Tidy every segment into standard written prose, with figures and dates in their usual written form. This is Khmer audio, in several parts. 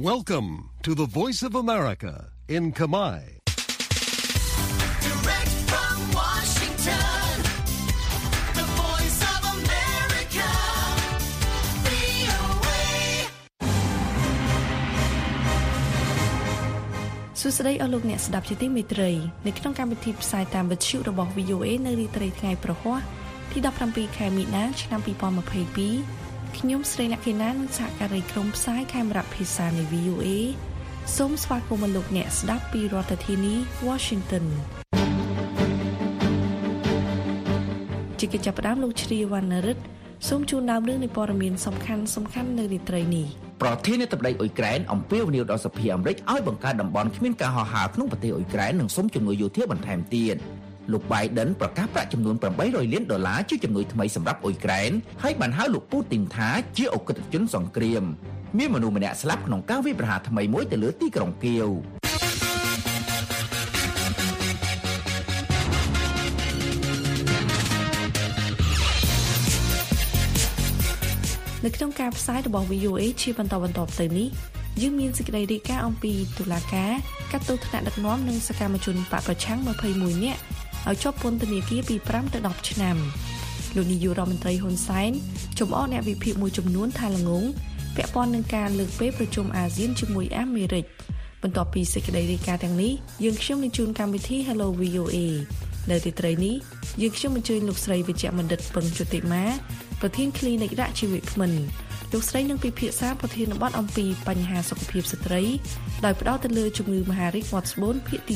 Welcome to the Voice of America in Khmer. Direct from Washington, the Voice of America, VOA. សួស្តីអស់លោកអ្នកស្ដាប់ជាទីមេត្រីនៅក្នុងកម្មវិធីផ្សាយតាមវិទ្យុរបស់ VOA នៅរាត្រីថ្ងៃប្រហ័សទី17ខែមីនាឆ្នាំ2022ខ្ញុំស្រីលក្ខិណានសហការីក្រុមផ្សាយខេមរៈភាសានៃ VOA សូមស្វាគមន៍លោកអ្នកស្ដាប់ពីរដ្ឋធានី Washington ជាកិច្ចចាប់ផ្ដើមលោកជ្រាវណ្ណរិទ្ធសូមជូនដើមរឿងនៃព័ត៌មានសំខាន់នៅរាត្រីនេះប្រធានាធិបតីអ៊ុយក្រែនអំពាវនាវដល់សភាអាមេរិកឲ្យបង្កើតតំបន់គ្មានការហោះហើរក្នុងប្រទេសអ៊ុយក្រែននិងសុំជំនួយយោធាបន្ថែមទៀតលោក Biden ប្រកាសប្រាក់ចំនួន$800 លានជាជំនួយថ្មីសម្រាប់អ៊ុយក្រែនហើយបានហៅលោកពូទីនថាជាអក្រិតជនសង្គ្រាមមានមនុស្សម្នាក់ស្លាប់ក្នុងការវាយប្រហារថ្មីមួយទៅលើទីក្រុងគៀវនៅក្នុងការផ្សាយរបស់ VOA ជាបន្តទៅនេះយើងមានសេចក្តីរាយការណ៍អំពីតុលាការកាត់ទោសថ្នាក់ដឹកនាំនិងសកម្មជនបកប្រឆាំង21នាក់ឲ្យជាប់ពន្ធនាគារពី5ទៅ10ឆ្នាំលោកនាយករដ្ឋមន្ត្រីហ៊ុនសែនជំអរអ្នកវិភាគមួយចំនួនថាល្ងងពាក់ព័ន្ធនឹងការលើកពេលប្រជុំអាស៊ានជាមួយអាមេរិកបន្ទាប់ពីសេចក្តីរាយការណ៍ទាំងនេះយើងខ្ញុំនឹងជូនកម្មវិធី Hello VOA នៅទីត្រីនេះយើងខ្ញុំអញ្ជើញលោកស្រីវិជ្ជបណ្ឌិតពឹងជុតិមាប្រធាន Clinic រកជីវៈគ្មិនលោកស្រីនឹងពិភាក្សាប្រធានបទអំពីបញ្ហាសុខភាពស្ត្រីដោយផ្ដោតទៅលើជំងឺមហារីកមាត់ស្បូនភាគទី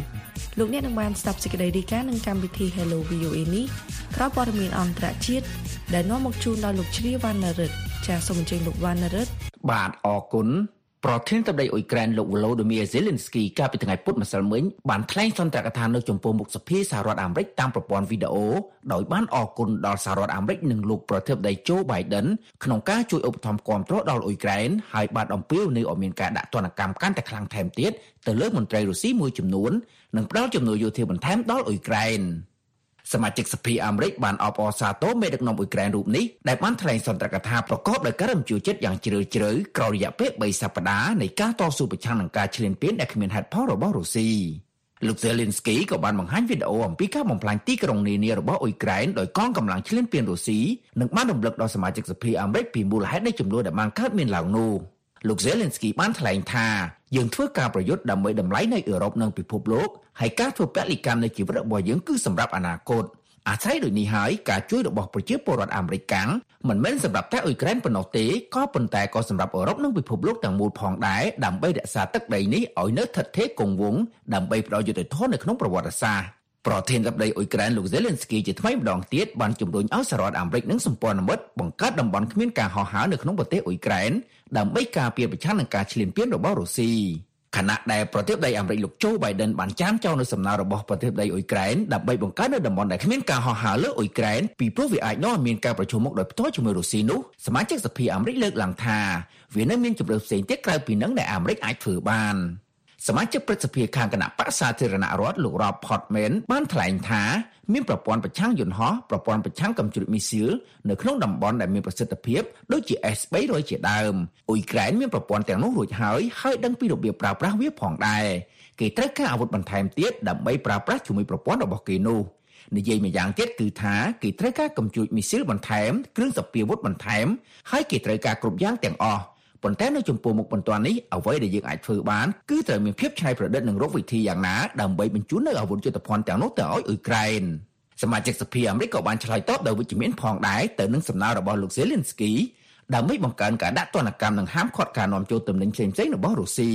1លោកអ្នកនឹងបានស្ដាប់សេចក្តីរាយការណ៍នឹងកម្មវិធី Hello VOA នេះក្រោយព័ត៌មានអន្តរជាតិដែលនាំមកជូនដល់លោកជ្រាវណ្ណរិទ្ធចាសសូមអញ្ជើញលោកវណ្ណរិទ្ធបាទអរគុណប្រធានាធិបតីអ៊ុយក្រែនលោក Volodymyr Zelensky កាលពីថ្ងៃពុធម្សិលមិញបានថ្លែងសន្ទរកថានៅចំពោះមុខសភាសហរដ្ឋអាមេរិកតាមប្រព័ន្ធវីដេអូដោយបានអរគុណដល់សហរដ្ឋអាមេរិកនិងលោកប្រធានាធិបតី Joe Biden ក្នុងការជួយឧបត្ថម្ភគាំទ្រដល់អ៊ុយក្រែនហើយបានអំពាវនាវឲ្យមានការដាក់ទណ្ឌកម្មកាន់តែខ្លាំងថែមទៀតទៅលើមន្ត្រីរុស្ស៊ីមួយចំនួននិងផ្ដល់ជំនួយយោធាបន្ថែមដល់អ៊ុយក្រែនសមាជិកសភាអាមេរិកបានអបអរសាទរមេដឹកនាំអ៊ុយក្រែនរូបនេះដែលបានថ្លែងសន្ទរកថាប្រកបដោយការរំជួលចិត្តយ៉ាងជ្រាលជ្រៅក្រោយរយៈពេល3សប្តាហ៍នៃការតស៊ូប្រឆាំងនឹងការឈ្លានពានដែលគ្មានហេតុផលរបស់រុស្ស៊ីលោក Zelensky ក៏បានបង្ហាញវីដេអូអំពីការបំផ្លាញទីក្រុងនានារបស់អ៊ុយក្រែនដោយកងកម្លាំងឈ្លានពានរុស្ស៊ីនិងបានរំលឹកដល់សមាជិកសភាអាមេរិកពីមូលហេតុនៃចំនួនដែលបានកើតមានឡើងនោះលោក Zelensky បានថ្លែងថាយើងធ្វើការប្រយុទ្ធដើម្បីតម្លៃនៅអឺរ៉ុបនិងពិភពលោកហើយការធ្វើពលកម្មនៃជីវិតរបស់យើងគឺសម្រាប់អនាគតអាស្រ័យដូចនេះហើយការជួយរបស់ប្រជាពលរដ្ឋអាមេរិកកាំងមិនមែនសម្រាប់តែអ៊ុយក្រែនប៉ុណ្ណោះទេក៏ប៉ុន្តែក៏សម្រាប់អឺរ៉ុបនិងពិភពលោកទាំងមូលផងដែរដើម្បីរក្សាទឹកដីនេះឲ្យនៅស្ថិតស្ថេរគង់វង្សដើម្បីផ្ដល់យុត្តិធម៌នៅក្នុងប្រវត្តិសាស្ត្រប្រធានាធិបតីអ៊ុយក្រែនលោក Zelensky ជាថ្មីម្ដងទៀតបានជំរុញឲ្យសហរដ្ឋអាមេរិកនិងសម្ព័ន្ធមិត្តបង្កើតតំបន់គ្មានការហោះហើរនៅក្នុងប្រទេសអ៊ុយក្រែនដើម្បីការពារប្រឆាំងនឹងការឈ្លានពានរបស់រុស្ស៊ីខណៈដែលប្រធានាធិបតីអាមេរិកលោក Joe Biden បានចាមចោលនៅសំណើរបស់ប្រធានាធិបតីអ៊ុយក្រែនដើម្បីបង្កើតនៅតំបន់ដែលគ្មានការហោះហើរលើអ៊ុយក្រែនពីព្រោះវាអាចនាំឲ្យមានការប្រជុំមុខដោយផ្ទាល់ជាមួយរុស្ស៊ីនោះសមាជិកសភាអាមេរិកលើកឡើងថាវានៅមានជម្រើសផ្សេងទៀតក្រៅពីនឹងដែលអាមេរិកអាចធ្វើបានសមាជិកព្រឹទ្ធសភាខាងគណៈបក្សសាធារណរដ្ឋលោក Rob Portman បានថ្លែងថាមានប្រព័ន្ធប្រឆាំងយន្តហោះប្រព័ន្ធប្រឆាំងកាំជ្រួចមីស៊ីលនៅក្នុងតំបន់ដែលមានប្រសិទ្ធភាពដូចជា S-300 ជាដើមអ៊ុយក្រែនមានប្រព័ន្ធទាំងនោះរួចហើយដឹងពីរបៀបប្រើប្រាស់វាផងដែរគេត្រូវការអាវុធបន្ថែមទៀតដើម្បីប្រើប្រាស់ជាមួយប្រព័ន្ធរបស់គេនោះនិយាយម្យ៉ាងទៀតគឺថាគេត្រូវការកាំជ្រួចមីស៊ីលបន្ថែមគ្រឿងសព្វាវុធបន្ថែមហើយគេត្រូវការគ្រប់យ៉ាងទាំងអស់ប៉ុន្តែនៅចំពោះមុខបន្ទាន់នេះអ្វីដែលយើងអាចធ្វើបានគឺត្រូវមានភាពច្នៃប្រឌិតនិងរកវិធីយ៉ាងណាដើម្បីបញ្ជូននៅអាវុធយុទ្ធភ័ណ្ឌទាំងនោះទៅឲ្យអ៊ុយក្រែនសមាជិកសភាអាមេរិកក៏បានឆ្លើយតបដោយវិជ្ជមានផងដែរទៅនឹងសំណើរបស់លោក Zelensky ដើម្បីបង្កើនការដាក់ទណ្ឌកម្មនិងហាមឃាត់ការនាំចូលទំនិញផ្សេងៗរបស់រុស្ស៊ី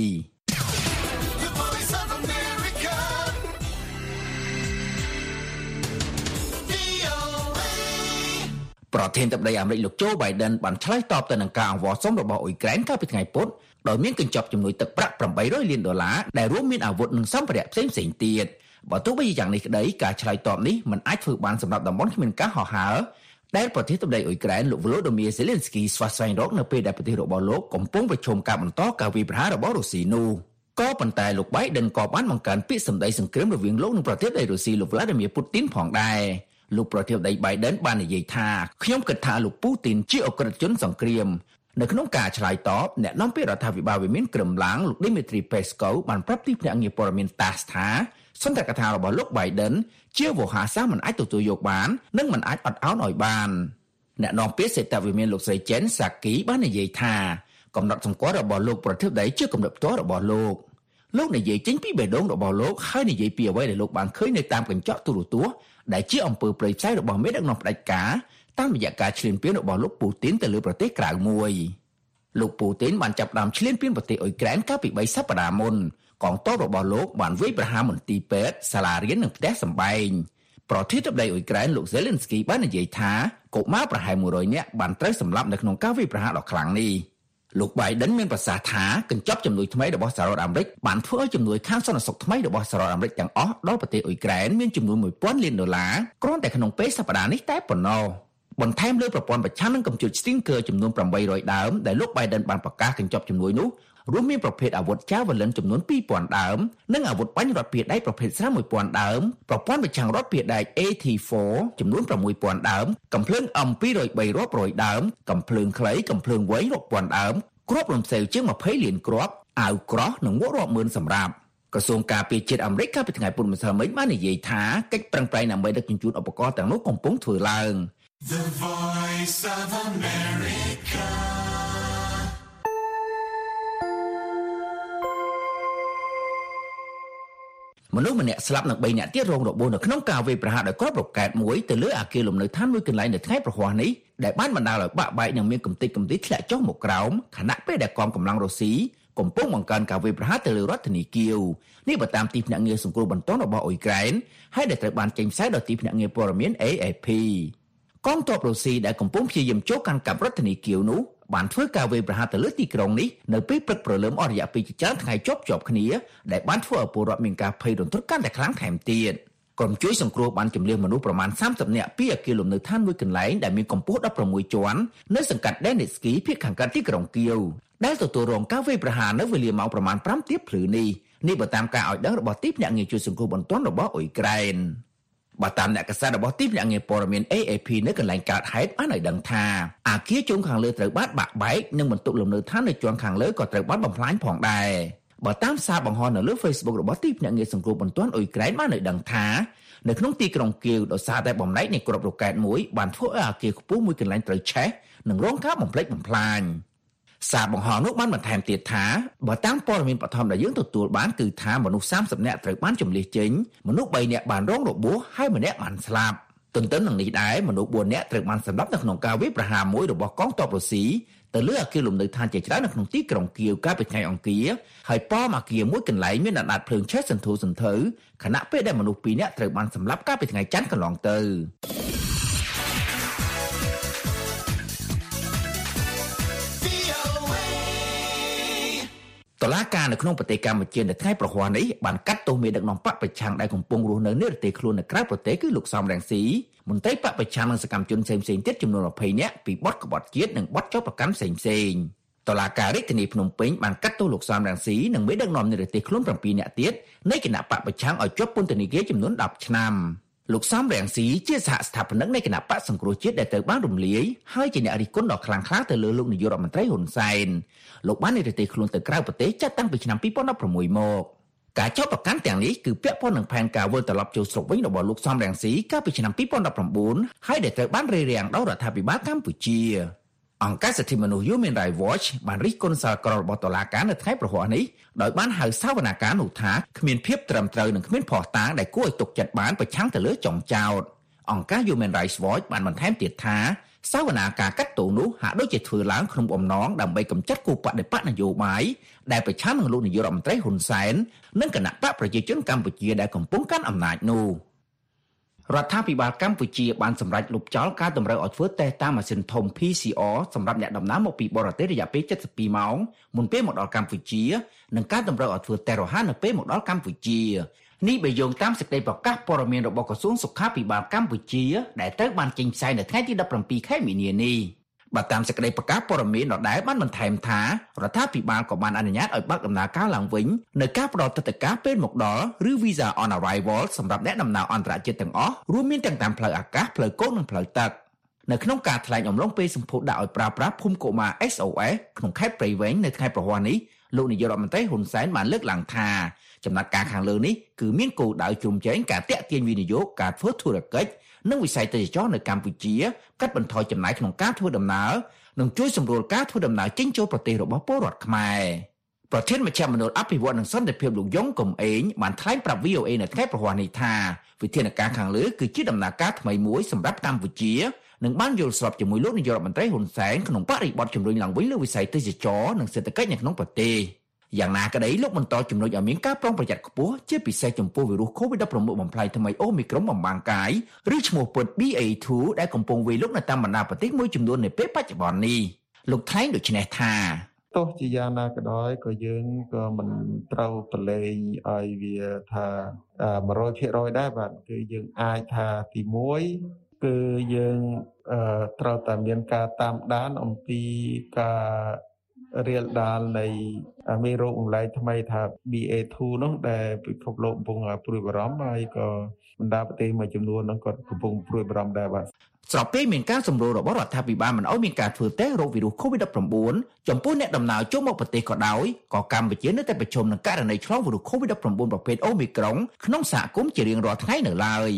ប្រធានាធិបតីអាមេរិកលោក Joe Biden បានឆ្លើយតបទៅនឹងការអង្វរសុំរបស់អ៊ុយក្រែនកាលពីថ្ងៃពុធដោយមានកញ្ចប់ជំនួយទឹកប្រាក់$800 លានដែលរួមមានអាវុធនិងសម្ភារៈផ្សេងៗទៀតបើទោះបីយ៉ាងនេះក្តីការឆ្លើយតបនេះមិនអាចធ្វើបានសម្រាប់តំបន់គ្មានការហោះហើរដែលប្រធានាធិបតីអ៊ុយក្រែនលោក Volodymyr Zelensky ស្វាស្វែងរកនៅពេលដែលប្រទេសរបស់លោកកំពុងប្រឈមការបន្តការវាយប្រហាររបស់រុស្ស៊ីនោះក៏ប៉ុន្តែលោក Biden ក៏បានបង្កើនពាក្យសម្ដីសង្គ្រាមរវាងលោកនិងប្រធានាធិបតីរុស្ស៊ីលោក Vladimir Putin ផងដែរលោកប្រធានាធិបតី Biden បាននិយាយថាខ្ញុំគិតថាលោក Putin ជាអក្រិតជនសង្គ្រាមនៅក្នុងការឆ្លើយតបអ្នកនាំពាក្យរដ្ឋាភិបាលវិមានក្រឹមឡាំងលោក Dmitry Peskov បានប្រាប់ទីភ្នាក់ងារព័ត៌មាន TASS ថាសន្ទរកថារបស់លោក Biden ជាវោហារសាស្ត្រមិនអាចទទួលយកបាននិងមិនអាចអត់ឱនឲ្យបានអ្នកនាំពាក្យសេតវិមានលោកស្រី Jen Psaki បាននិយាយថាកំណត់សម្គាល់របស់លោកប្រធានាធិបតីជាកំណត់ផ្ទាល់របស់លោកនិយាយចេញពីបេះដូងរបស់លោកហើយនិយាយពីអ្វីដែលលោកបានឃើញនៅតាមកញ្ចក់ទូរទស្សន៍ដែលជាអំពើព្រៃផ្សៃរបស់មេដឹកនាំផ្ដាច់ការតាមរយៈការឈ្លានពានរបស់លោកពូទីនទៅលើប្រទេសក្រៅមួយលោកពូទីនបានចាប់ផ្ដើមឈ្លានពានប្រទេសអ៊ុយក្រែនកាលពី3សប្តាហ៍មុនកងទ័ពរបស់លោកបានវាយប្រហារមន្ទីរពេទ្យសាលារៀននិងផ្ទះសម្បែងប្រធានាធិបតីអ៊ុយក្រែនលោក Zelensky បាននិយាយថាកុមារប្រហែល100នាក់បានត្រូវសម្លាប់នៅក្នុងការវាយប្រហារដ៏ខ្លាំងនេះលោក Biden មានប្រសាសន៍ថាកញ្ចប់ជំនួយថ្មីរបស់សហរដ្ឋអាមេរិកបានធ្វើឲ្យជំនួយខាងសន្តិសុខថ្មីរបស់សហរដ្ឋអាមេរិកទាំងអស់ដល់ប្រទេសអ៊ុយក្រែនមានចំនួន$1000 លានគ្រាន់តែក្នុងពេលសប្តាហ៍នេះតែប៉ុណ្ណោះបន្ថែមលើប្រព័ន្ធប្រឆាំងនឹងកម្ពុជា Stinger ចំនួន800ដើមដែលលោក Biden បានប្រកាសកញ្ចប់ជំនួយនោះរួមមានប្រភេទអាវុធ Javelin ចំនួន2000ដើមនិងអាវុធបាញ់រថភេទដែកប្រភេទស្រា1000ដើមប្រព័ន្ធប្រឆាំងរថភេទដែក AT4 ចំនួន6000ដើមកំភ្លើង M203 រាប់រយដើមកំភ្លើងខ្លីកំភ្លើងវែងរាប់ពាន់ដើមគ្រាប់រំសេវជាង20លានគ្រាប់អាវក្រោះនិងមួករាប់ម៉ឺនសម្រាប់ក្រសួងការពារជាតិអាមេរិកកាលពីថ្ងៃពុធម្សិលមិញបាននិយាយថាកិច្ចប្រឹងប្រែងដើម្បីដឹកជញ្ជូនឧបករណ៍ទាំងនោះកំពុងធ្វើឡើង The Voice of America. មនុស្សម្នាក់ស្លាប់និង3នាក់ទៀតរងរបួសនៅក្នុងការវាយប្រហារដោយគ្រាប់រ៉ុកែតមួយទៅលើអគារលំនៅឋានមួយកន្លែងនៅថ្ងៃប្រហ័សនេះដែលបានបណ្ដាលឲ្យបាក់បែកនិងមានកំទេចកំទីធ្លាក់ចុះមកក្រោមខណៈពេលដែលកងកម្លាំងរុស្ស៊ីកំពុងបង្កើនការវាយប្រហារទៅលើរដ្ឋធានីគៀវនេះបើតាមទីភ្នាក់ងារសង្គ្រោះបន្ទាន់របស់អ៊ុយក្រែនហើយដែលត្រូវបានចេញផ្សាយដោយទីភ្នាក់ងារព័ត៌មាន AFP កងទ័ពរុស្ស៊ីដែលកំពុងព្យាយាមចូលកាន់កាប់រដ្ឋធានីគៀវនោះបានធ្វើការវាយប្រហារទៅលើទីក្រុងនេះនៅពេលព្រឹកព្រលឹមអស់រយៈពេលជាច្រើនថ្ងៃជាប់គ្នាដែលបានធ្វើឲ្យពលរដ្ឋមានការភ័យរន្ធត់កាន់តែខ្លាំងថែមទៀតក្រុមជួយសង្គ្រោះបានជម្លៀសមនុស្សប្រមាណ30នាក់ពីអគារលំនៅឋានមួយកន្លែងដែលមានកម្ពស់16ជាន់នៅសង្កាត់ Denitsky ភាគខាងកើតទីក្រុងគៀវដែលទទួលរងការវាយប្រហារនៅវេលាម៉ោងប្រមាណ5ទៀបភ្លឺនេះបើតាមការឲ្យដឹងរបស់ទីភ្នាក់ងារជួយសង្គ្រោះបន្ទាន់របស់អ៊ុយក្រែនបើតាមអ្នកកាសែតរបស់ទីភ្នាក់ងារព័ត៌មាន AFP នៅកន្លែងកើតហេតុបានឲ្យដឹងថាអគារជុំខាងលើត្រូវបានបាក់បែកនិងបន្ទប់លំនៅឋាននៅជាន់ខាងលើក៏ត្រូវបានបំផ្លាញផងដែរបើតាមសារបង្ហោះនៅលើ Facebook របស់ទីភ្នាក់ងារសង្គ្រោះបន្ទាន់អ៊ុយក្រែនបានឲ្យដឹងថានៅក្នុងទីក្រុងគៀវដោយសារតែបំណែកនៃគ្រាប់រ៉ុកែតមួយបានធ្វើឲ្យអគារខ្ពស់មួយកន្លែងត្រូវឆេះនិងរងការបំផ្លិចបំផ្លាញសារបង្ហោះនោះបានបន្ថែមទៀតថាបើតាមព័ត៌មានបឋមដែលយើងទទួលបានគឺថាមនុស្ស30នាក់ត្រូវបានជម្លៀសចេញមនុស្ស3នាក់បានរងរបួសហើយម្នាក់បានស្លាប់ទន្ទឹមនឹងនេះដែរមនុស្ស4នាក់ត្រូវបានសម្លាប់នៅក្នុងការវាយប្រហារមួយរបស់កងទ័ពរុស្ស៊ីទៅលើអគារលំនៅឋានជាច្រើននៅក្នុងទីក្រុងគៀវកាលពីថ្ងៃអង្គារហើយប៉មអគារមួយកន្លែងមានអណ្ដាតភ្លើងឆេះសន្ធោសន្ធៅខណៈពេលដែលមនុស្ស2នាក់ត្រូវបានសម្លាប់កាលពីថ្ងៃច័ន្ទកន្លងទៅតុលាការនៅក្នុងប្រទេសកម្ពុជានៅថ្ងៃប្រហ័សនេះបានកាត់ទោសមេដឹកនាំបកប្រឆាំងដែលកំពុងរស់នៅនិរទេសខ្លួននៅក្រៅប្រទេសគឺលោកសំរងស៊ីមន្ត្រីបកប្រឆាំងនិងសកម្មជនផ្សេងៗទៀតចំនួន20នាក់ពីបទក្បត់ជាតិនិងបទចោទប្រកាន់ផ្សេងៗតុលាការរាជធានីភ្នំពេញបានកាត់ទោសលោកសំរងស៊ីនិងមេដឹកនាំនិរទេសខ្លួន7នាក់ទៀតនៃគណៈបកប្រឆាំងឲ្យជាប់ពន្ធនាគារចំនួន10ឆ្នាំលោកសំរងស៊ីជាសហស្ថាបនិកនៃគណៈបកសង្គ្រោះជាតិដែលត្រូវបានរំលាយហើយជាអ្នករិះគន់ដ៏ខ្លាំងក្លាទៅលើលោកនាយករដ្ឋមន្ត្រីហ៊ុនសែនលោកបាននិរទេសខ្លួនទៅក្រៅប្រទេសចាប់តាំងពីឆ្នាំ2016មកការចោទប្រកាន់ទាំងនេះគឺពាក់ព័ន្ធនឹងផែនការវិលត្រឡប់ចូលស្រុកវិញរបស់លោកសំរងស៊ីកាលពីឆ្នាំ2019ហើយដែលត្រូវបានរារាំងដោយរដ្ឋាភិបាលកម្ពុជាអង្គការសិទ្ធិមនុស្ស Human Rights Watch បានរិះគន់សាលក្រមរបស់តុលាការនៅថ្ងៃប្រហ័សនេះដោយបានហៅសាវនាការនោះថាគ្មានភាពត្រឹមត្រូវនិងគ្មានភស្តុតាងដែលគួរឲ្យទុកចិត្តបានប្រឆាំងទៅលើចុងចោទអង្គការ Human Rights Watch បានបន្ថែមទៀតថាសាវនាការកាត់ទោសនោះហាក់ដូចជាធ្វើឡើងក្នុងបំណងដើម្បីកម្ចាត់គូបដិបត្តិនយោបាយដែលប្រឆាំងនឹងលោកនាយករដ្ឋមន្ត្រីហ៊ុនសែននិងគណៈបកប្រជាជនកម្ពុជាដែលកំពុងកាន់អំណាចនោះរដ្ឋាភិបាលកម្ពុជាបានសម្រេចលុបចោលការតម្រូវឲ្យធ្វើតេស្តតាមម៉ាស៊ីនធំ PCR សម្រាប់អ្នកដំណើរមកពីបរទេសរយៈពេល72ម៉ោងមុនពេលមកដល់កម្ពុជានិងការតម្រូវឲ្យធ្វើតេស្តរហ័សនៅពេលមកដល់កម្ពុជានេះបើយោងតាមសេចក្តីប្រកាសព័ត៌មានរបស់ក្រសួងសុខាភិបាលកម្ពុជាដែលត្រូវបានចេញផ្សាយនៅថ្ងៃទី17ខែមីនានេះបើតាមសេចក្តីប្រកាសព័ត៌មានដដែលបានបន្ថែមថារដ្ឋាភិបាលក៏បានអនុញ្ញាតឲ្យបើកដំណើរការឡើងវិញនៅការផ្តល់ទិដ្ឋាការពេលមកដល់ឬ Visa on Arrival សម្រាប់អ្នកដំណើរអន្តរជាតិទាំងអស់រួមមានទាំងតាមផ្លូវអាកាសផ្លូវគោកនិងផ្លូវទឹកនៅក្នុងការថ្លែងអំឡុងពេលសម្ពោធដាក់ឲ្យប្រើប្រាស់ភូមិកុមារ SOS ក្នុងខេត្តព្រៃវែងនៅថ្ងៃប្រហ័ននេះលោកនាយករដ្ឋមន្ត្រីហ៊ុនសែនបានលើកឡើងថាចំណាត់ការខាងលើនេះគឺមានគោលដៅជ្រោមជ្រែងការតាក់ទាញវិនិយោគការធ្វើធុរកិច្ចនិងវិស័យទេសចរណ៍នៅកម្ពុជាកាត់បន្ថយចំណាយក្នុងការធ្វើដំណើរនិងជួយសម្រួលការធ្វើដំណើរចេញចូលប្រទេសរបស់ពលរដ្ឋខ្មែរប្រធានមជ្ឈមណ្ឌលអភិវឌ្ឍនិងសន្តិភាពលោកយ៉ុងកំឯងបានថ្លែងប្រាប់ VOA នៅថ្ងៃប្រហ័ននេះថាវិធានការខាងលើគឺជាដំណើរការថ្មីមួយសម្រាប់កម្ពុជានិងបានយល់ស្របជាមួយលោកនាយករដ្ឋមន្ត្រីហ៊ុនសែនក្នុងបរិបទជំរុញឡើងវិញលើវិស័យទេសចរណ៍និងសេដ្ឋកិច្ចនៅក្នុងប្រទេសយ៉ាងណាក្តីលោកបន្តជំរុញឲ្យមានការប្រុងប្រយ័ត្នខ្ពស់ជាពិសេសចំពោះវីរុស COVID-19 បំផ្លាញថ្មីអូមីក្រុងបំបាំងកាយឬឈ្មោះពិត BA.2 ដែលកំពុងវាយលុកនៅតាមបណ្ដាប្រទេសមួយចំនួននៅពេលបច្ចុប្បន្ននេះលោកថ្លែងដូចនេះថាទោះជាយ៉ាងណាក៏ដោយក៏យើងក៏មិនត្រូវប្រឡែងឲ្យវាថា 100% ដែរបាទគឺយើងអាចថាទី1គឺយើងត្រូវតែមានការតាមដានអំពីការរៀលដាលនៃមេរោគបំលែងថ្មីថា BA.2 នោះដែលពិភពលោកកំពុងព្រួយបារម្ភហើយក៏បណ្ដាប្រទេសមួយចំនួននោះក៏កំពុងព្រួយបារម្ភដែរបាទស្របពេលមានការសម្រួលរបស់រដ្ឋាភិបាលមិនឲ្យមានការធ្វើតេស្តរោគវីរុស COVID-19 ចំពោះអ្នកដំណើរចូលមកប្រទេសក៏ដោយក៏កម្ពុជានៅតែប្រឈមនឹងករណីឆ្លងវីរុស COVID-19 ប្រភេទអូមីក្រុងក្នុងសហគមន៍ជារៀងរាល់ថ្ងៃនៅឡើយ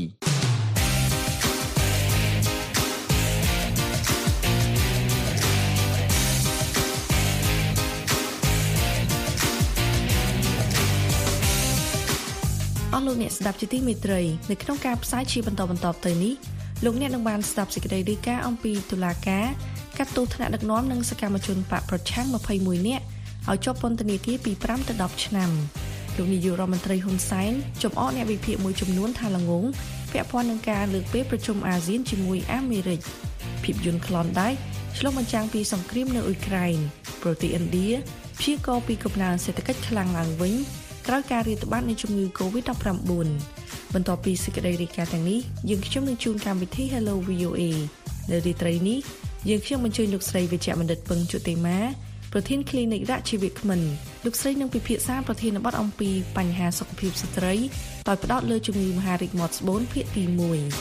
អស់លោកអ្នកស្ដាប់ជាទីមេត្រីនៅក្នុងការផ្សាយជាបន្តទៅនេះលោកអ្នកនឹងបានស្ដាប់សេចក្តីរាយការណ៍អំពីតុលាការកាត់ទោសថ្នាក់ដឹកនាំនិងសកម្មជនបកប្រឆាំង21នាក់ឲ្យជាប់ពន្ធនាគារពី5ទៅ10ឆ្នាំលោកនាយករដ្ឋមន្ត្រីហ៊ុនសែនចំអកអ្នកវិភាគមួយចំនួនថាល្ងងពាក់ព័ន្ធនឹងការលើកពេលប្រជុំអាស៊ានជាមួយអាមេរិកភាពយន្ត Klondike ឆ្លុះបញ្ចាំងពីសង្គ្រាមនៅអ៊ុយក្រែនប្រទេសឥណ្ឌាព្យាករណ៍ពីកំណើនសេដ្ឋកិច្ចខ្លាំងឡើងវិញក្រោយការរាតត្បាតនៃជំងឺ COVID-19 បន្ទាប់ពីសេចក្តីរាយការណ៍ទាំងនេះយើងខ្ញុំនឹងជួនកម្មវិធី Hello VOA នៅរាត្រីនេះយើងខ្ញុំអញ្ជើញលោកស្រីវិជ្ជបណ្ឌិតពឹងជុតិមាប្រធាន Clinic រជ្ជវិក្មិនលោកស្រីនឹងពិភាក្សាប្រធានបទអំពីបញ្ហាសុខភាពស្ត្រីដោយផ្ដោតលើជំងឺមហារីកមាត់ស្បូនភាគទី1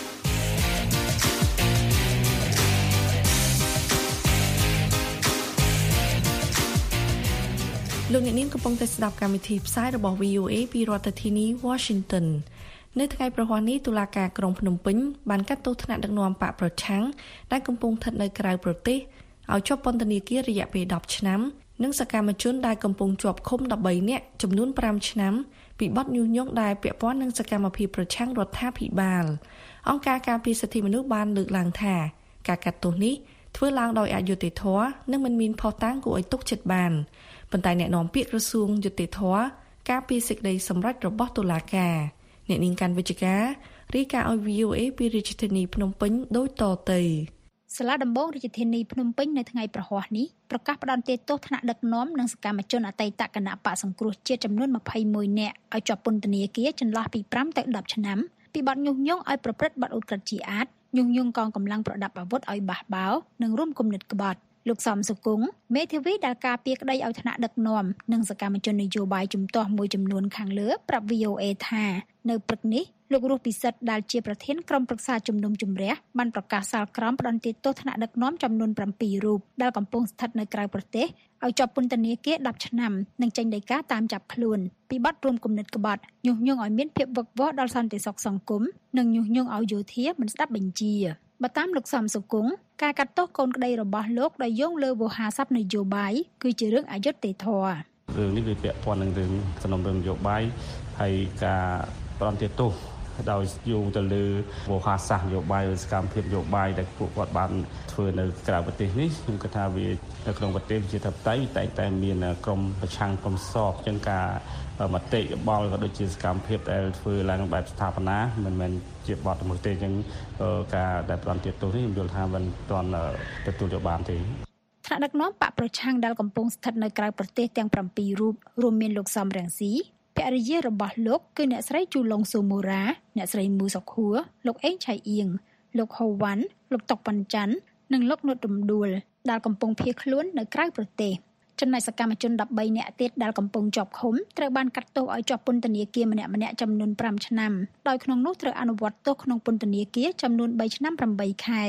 លោកអ្នកនាងកំពុងតែស្ដាប់កម្មវិធីផ្សាយរបស់ VOA ពីរដ្ឋធានី Washington នៅថ្ងៃប្រហ័ននេះតុលាការក្រុងភ្នំពេញបានកាត់ទោសថ្នាក់ដឹកនាំបកប្រឆាំងដែលកំពុងស្ថិតនៅក្រៅប្រទេសឲ្យជាប់ពន្ធនាគាររយៈពេល10ឆ្នាំនិងសកម្មជនដែលកំពុងជាប់ឃុំ13នាក់ចំនួន5ឆ្នាំពីបទញុះញង់ដែលពាក់ព័ន្ធនឹងសកម្មភាពប្រឆាំងរដ្ឋាភិបាលអង្គការការពារសិទ្ធិមនុស្សបានលើកឡើងថាការកាត់ទោសនេះធ្វើឡើងដោយអយុត្តិធម៌និងមិនមានភស្តុតាងគួរឲ្យទុកចិត្តបានប៉ុន្តែអ្នកនាំពាក្យក្រសួងយុតិធធម៌ការពារសេចក្តីសម្រេចរបស់តុលាការអ្នកនាងកាន់វិជ្ជការរាយការណ៍ឲ្យ VOA ពីរាជធានីភ្នំពេញដូចតទៅសាលាដំបងរាជធានីភ្នំពេញនៅថ្ងៃប្រហ័សនេះប្រកាសផ្តន្ទាទោសថ្នាក់ដឹកនាំនិងសកម្មជនអតីតគណៈបកសង្គ្រោះជាតិចំនួន21នាក់ឲ្យជាប់ពន្ធនាគារចន្លោះពី5ទៅ10ឆ្នាំពីបទញុះញង់ឲ្យប្រព្រឹត្តបទឧក្រិដ្ឋជាអាតញុះញង់កងកម្លាំងប្រដាប់អាវុធឲ្យបះបោរនិងរួមគំនិតក្បត់លោកសំសុគង្គមេធាវីដែលការពារក្តីឲ្យថ្នាក់ដឹកនាំនិងសកម្មជននយោបាយជំទាស់មួយចំនួនខាងលើប្រាប់ VOA ថានៅព្រឹកនេះលោករស់ពិសិដ្ឋដែលជាប្រធានក្រុមប្រឹក្សាជំនុំជម្រះបានប្រកាសសាលក្រមផ្តន្ទាទោសថ្នាក់ដឹកនាំចំនួន7រូបដែលកំពុងស្ថិតនៅក្រៅប្រទេសឲ្យជាប់ពន្ធនាគារ10ឆ្នាំនិងចេញដីកាតាមចាប់ខ្លួនពីបទរួមគំនិតក្បត់ញុះញង់ឲ្យមានភាពវឹកវរដល់សន្តិសុខសង្គមនិងញុះញង់ឲ្យយោធាមិនស្ដាប់បញ្ជាបើតាមលោកសំសុគង្គការកាត់ទោសកូនក្តីរបស់លោកដោយយោងលើវោហារស័ព្ទនយោបាយគឺជារឿងអយុត្តិធម៌រឿងនេះវាពាក់ព័ន្ធនឹងរឿងសំណុំរឿងនយោបាយហើយការប្រន្ទាទោសដោយយោងទៅលើវោហារសាស្ត្រនយោបាយឬសកម្មភាពនយោបាយដែលពួកគាត់បានធ្វើនៅក្រៅប្រទេសនេះខ្ញុំគិតថាវានៅក្នុងប្រទេសជាធិបតេយ្យតែមានក្រមប្រឆាំងក្រមសបអញ្ចឹងការមតិយោបល់ក៏ដូចជាសកម្មភាពដែលធ្វើឡើងបែបស្ថាបនាមិនមែនជាបទល្មើសទេអញ្ចឹងការដែលប្រន្ទាទោសនេះខ្ញុំយល់ថាមិនទាន់ទទួលយកបានទេថ្នាក់ដឹកនាំបកប្រឆាំងដែលកំពុងស្ថិតនៅក្រៅប្រទេសទាំង7រូបរួមមានលោកសំរងស៊ីភរិយារបស់លោកគឺអ្នកស្រីជូឡុងសូមូរ៉ាអ្នកស្រីមូសុខួរលោកអេងឆៃអៀងលោកហូវ៉ាន់លោកតុកប៉ាន់ច័ន្ទនិងលោកនុតរំដួលដែលកំពុងភៀសខ្លួននៅក្រៅប្រទេសចំណែកសកម្មជន13នាក់ទៀតដែលកំពុងជាប់ឃុំត្រូវបានកាត់ទោសឲ្យជាប់ពន្ធនាគារម្នាក់ៗចំនួន5ឆ្នាំដោយក្នុងនោះត្រូវអនុវត្តទោសក្នុងពន្ធនាគារចំនួន3ឆ្នាំ8ខែ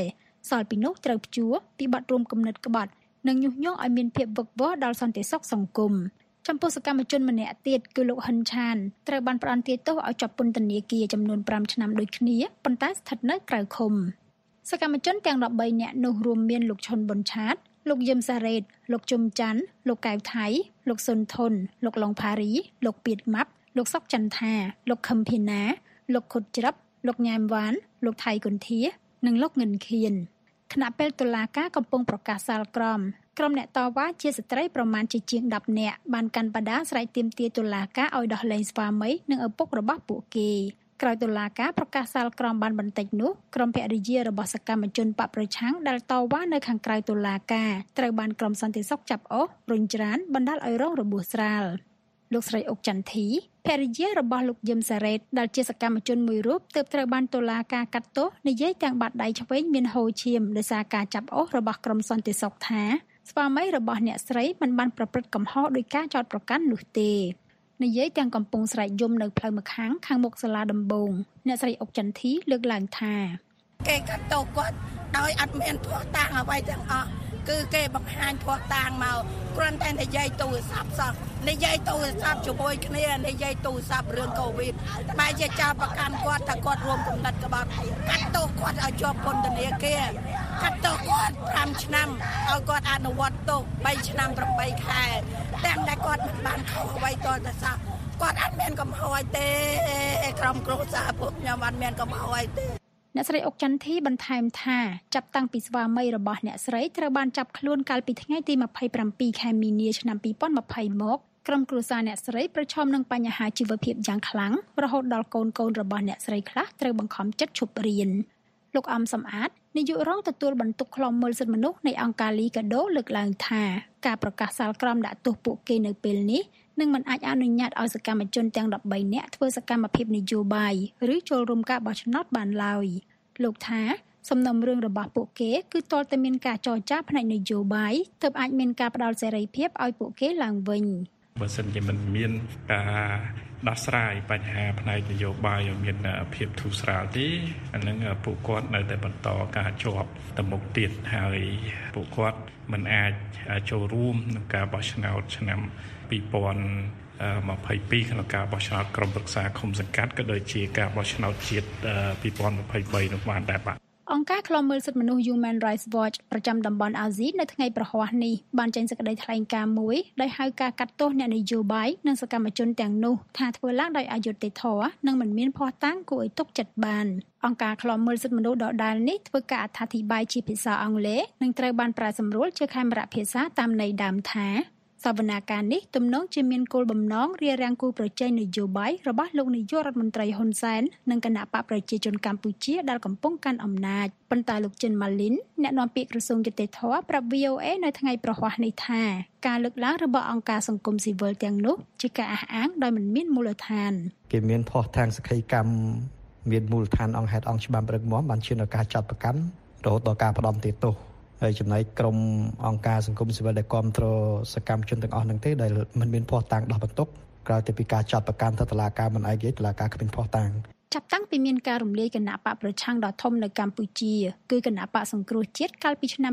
សល់ពីនោះត្រូវព្យួរពីបទរួមគំនិតក្បត់និងញុះញង់ឲ្យមានភាពវឹកវរដល់សន្តិសុខសង្គមចំពោះសកម្មជនម្នាក់ទៀតគឺលោកហិនឆានត្រូវបានផ្តន្ទាទោសឲ្យជាប់ពន្ធនាគារចំនួន5ឆ្នាំដូចគ្នាប៉ុន្តែស្ថិតនៅក្រៅឃុំសកម្មជនទាំង13នាក់នោះរួមមានលោកឈុនប៊ុនឆាតលោកយឹមសារ៉េតលោកជុំច័ន្ទលោកកៅថៃលោកសុនធុនលោកឡុងផារីលោកពៀតម៉ាប់លោកសុកចន្ទថាលោកខឹមភីណាលោកខុតច្រាប់លោកញ៉ែមវ៉ានលោកថៃគុន្ធានិងលោកងិនខៀនគណៈពេលតុលាការកំពុងប្រកាសសាលក្រមក្រុមអ្នកតវ៉ាជាស្ត្រីប្រមាណជាជាង10នាក់បានកាន់បដាស្រែកទាមទារតុលាការឲ្យដោះលែងស្វាមីនិងឪពុករបស់ពួកគេក្រោយតុលាការប្រកាសសាលក្រមបានបន្តិចនោះក្រុមភរិយារបស់សកម្មជនបកប្រឆាំងដែលតវ៉ានៅខាងក្រៅតុលាការត្រូវបានក្រុមសន្តិសុខចាប់អូសរុញច្រានបណ្ដាលឲ្យរងរបួសស្រាលលោកស្រីអុកចន្ទធីភរិយារបស់លោកយឹមសារ៉េតដែលជាសកម្មជនមួយរូបទើបត្រូវបានតុលាការកាត់ទោសនិយាយទាំងបាត់ដៃឆ្វេងមានហូរឈាមដោយសារការចាប់អូសរបស់ក្រុមសន្តិសុខថាស្វាមីរបស់អ្នកស្រីមិនបានប្រព្រឹត្តកំហុសដោយការចោទប្រកាន់នោះទេនិយាយទាំងកំពុងស្រែកយំនៅផ្លូវម្ខាងមុខសាលាដំបងអ្នកស្រីអុកចន្ទធីលើកឡើងថាគេកាត់ទោសគាត់ដោយអត់មានភ័ស្តុតាងអ្វីទាំងអស់គឺគេបង្ហាញភ័ស្តុតាងមកគ្រាន់តែនិយាយទូរស័ព្ទសោះនិយាយទូរស័ព្ទជាមួយគ្នានិយាយទូរស័ព្ទរឿងកូវីដបែរជាចោទប្រកាន់គាត់ថាគាត់រួមគំនិតក្បត់កាត់ទោសគាត់ឲ្យជាប់ពន្ធនាគារកាត់ទោសគាត់5ឆ្នាំឲ្យគាត់អនុវត្តទោស3ឆ្នាំ8ខែទាំងដែលគាត់មិនបានខុសអ្វីតទៅសោះគាត់អត់មានកំហុសអីទេក្រុមគ្រួសារពួកខ្ញុំអត់មានកំហុសអីទេអ្នកស្រីអុកចន្ទធីបន្ថែមថាចាប់តាំងពីស្វាមីរបស់អ្នកស្រីត្រូវបានចាប់ខ្លួនកាលពីថ្ងៃទី27ខែមីនាឆ្នាំ2020មកក្រុមគ្រួសារអ្នកស្រីប្រឈមនឹងបញ្ហាជីវភាពយ៉ាងខ្លាំងរហូតដល់កូនរបស់អ្នកស្រីខ្លះត្រូវបង្ខំចិត្តឈប់រៀនលោកអំសំអាតនាយករងទទួលបន្ទុកឃ្លាំមើលសិទ្ធិមនុស្សនៃអង្គការលីកាដូលើកឡើងថាការប្រកាសសាលក្រមដាក់ទោសពួកគេនៅពេលនេះនឹងមិនអាចអនុញ្ញាតឲ្យសកម្មជនទាំង13នាក់ធ្វើសកម្មភាពនយោបាយឬចូលរួមការបោះឆ្នោតបានឡើយលោកថាសំណុំរឿងរបស់ពួកគេគឺទាល់តែមានការចរចាផ្នែកនយោបាយទើបអាចមានការផ្ដល់សេរីភាពឲ្យពួកគេឡើងវិញបើសិនជាមិនមានការដោះស្រាយបញ្ហាផ្នែកនយោបាយឲ្យមានភាពធូរស្រាលទេអានឹងពួកគាត់នៅតែបន្តការជាប់ទៅមុខទៀតហើយពួកគាត់មិនអាចចូលរួមក្នុងការបោះឆ្នោតឆ្នាំ2022ក្នុងការបោះឆ្នោតក្រុមប្រឹក្សាឃុំសង្កាត់ក៏ដូចជាការបោះឆ្នោតជាតិ2023នោះបានដែរបាទអង្គការឃ្លាំមើលសិទ្ធិមនុស្ស Human Rights Watch ប្រចាំតំបន់អាស៊ីនៅថ្ងៃប្រហ័សនេះបានចេញសេចក្តីថ្លែងការណ៍មួយដោយហៅការកាត់ទោសអ្នកនយោបាយនិងសកម្មជនទាំងនោះថាធ្វើឡើងដោយអយុត្តិធម៌និងមិនមានភស្តុតាងគួរឲ្យទុកចិត្តបានអង្គការឃ្លាំមើលសិទ្ធិមនុស្សដដែលនេះធ្វើការអត្ថាធិប្បាយជាភាសាអង់គ្លេសនិងត្រូវបានប្រែសម្រួលជាខេមរៈភាសាតាមន័យដើមថាសវនាការនេះទំនងជាមានគោលបំណងរារាំងគូប្រជែងនយោបាយរបស់លោកនាយករដ្ឋមន្ត្រីហ៊ុនសែននិងគណៈបកប្រជាជនកម្ពុជាដែលកំពុងកាន់អំណាចប៉ុន្តែលោកចិនម៉ាលីនអ្នកនាំពាក្យក្រសួងយុតិធម៌ប្រាប់ VOA នៅថ្ងៃប្រហ័សនេះថាការលើកឡើងរបស់អង្គការសង្គមស៊ីវិលទាំងនោះជាការអះអាងដោយមិនមានមូលដ្ឋានគេមានភស្តុតាងសក្ខីកម្មមានមូលដ្ឋានអង្គហេតុអង្គច្បាប់រឹងមាំបានឈានដល់ការចាត់ប្រកាន់រហូតដល់ការផ្ដន្ទាទោសហើយចំណែកក្រុមអង្គការសង្គមស៊ីវិលដែលគ្រប់គ្រងសកម្មជនទាំងអស់ហ្នឹងទេដែលមិនមានភស្តុតាងដោះបន្ទុកក្រៅពីការចាត់ប្រកាន់ទៅតុលាការមិនឯករាជ្យតុលាការគ្មានភស្តុតាងចាប់តាំងពីមានការរំលាយគណៈបកប្រឆាំងដ៏ធំនៅកម្ពុជាគឺគណៈបកសង្គ្រោះជាតិកាលពីឆ្នាំ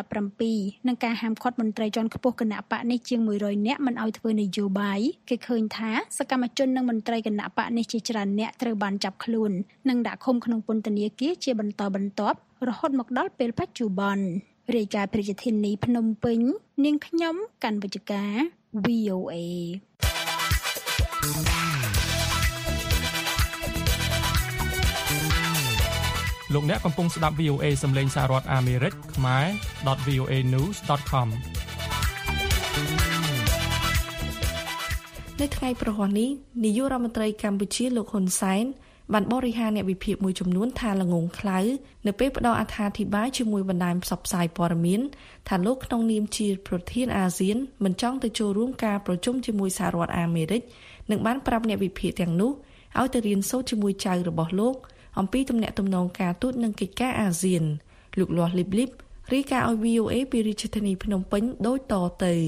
2017និងការហាមឃាត់មន្ត្រីជាន់ខ្ពស់គណៈបកនេះជាង100នាក់មិនឲ្យធ្វើនយោបាយគេឃើញថាសកម្មជននិងមន្ត្រីគណៈបកនេះជាច្រើនអ្នកត្រូវបានចាប់ខ្លួននិងដាក់ឃុំក្នុងពន្ធនាគារជាបន្តបន្ទាប់រហូតមកដល់ពេលបច្ចុប្បន្នរាយការណ៍ប្រជាធានីភ្នំពេញនាងខ្ញុំកាន់វិជ្ជការ VOA លោកអ្នកកំពុងស្ដាប់ VOA សំឡេងសហរដ្ឋអាមេរិកខ្មែរ .voanews.com នៅថ្ងៃប្រហ័សនេះនាយករដ្ឋមន្ត្រីកម្ពុជាលោកហ៊ុនសែនបានបរិហារអ្នកវិភាគមួយចំនួនថាល្ងងខ្លៅនៅពេលផ្ដល់អត្ថាធិប្បាយជាមួយបណ្ដាញផ្សព្វផ្សាយព័ត៌មានថាលោកក្នុងនាមជាប្រធានអាស៊ានមិនចង់ទៅចូលរួមការប្រជុំជាមួយសហរដ្ឋអាមេរិកនិងបានប្រាប់អ្នកវិភាគទាំងនោះឲ្យទៅរៀនសូត្រជាមួយចៅរបស់លោកអំពីទំនាក់ទំនងការទូតនិងកិច្ចការអាស៊ានលោកលាស់លីបរាយការណ៍ឲ្យ VOA ពីរាជធានីភ្នំពេញដូចតទៅ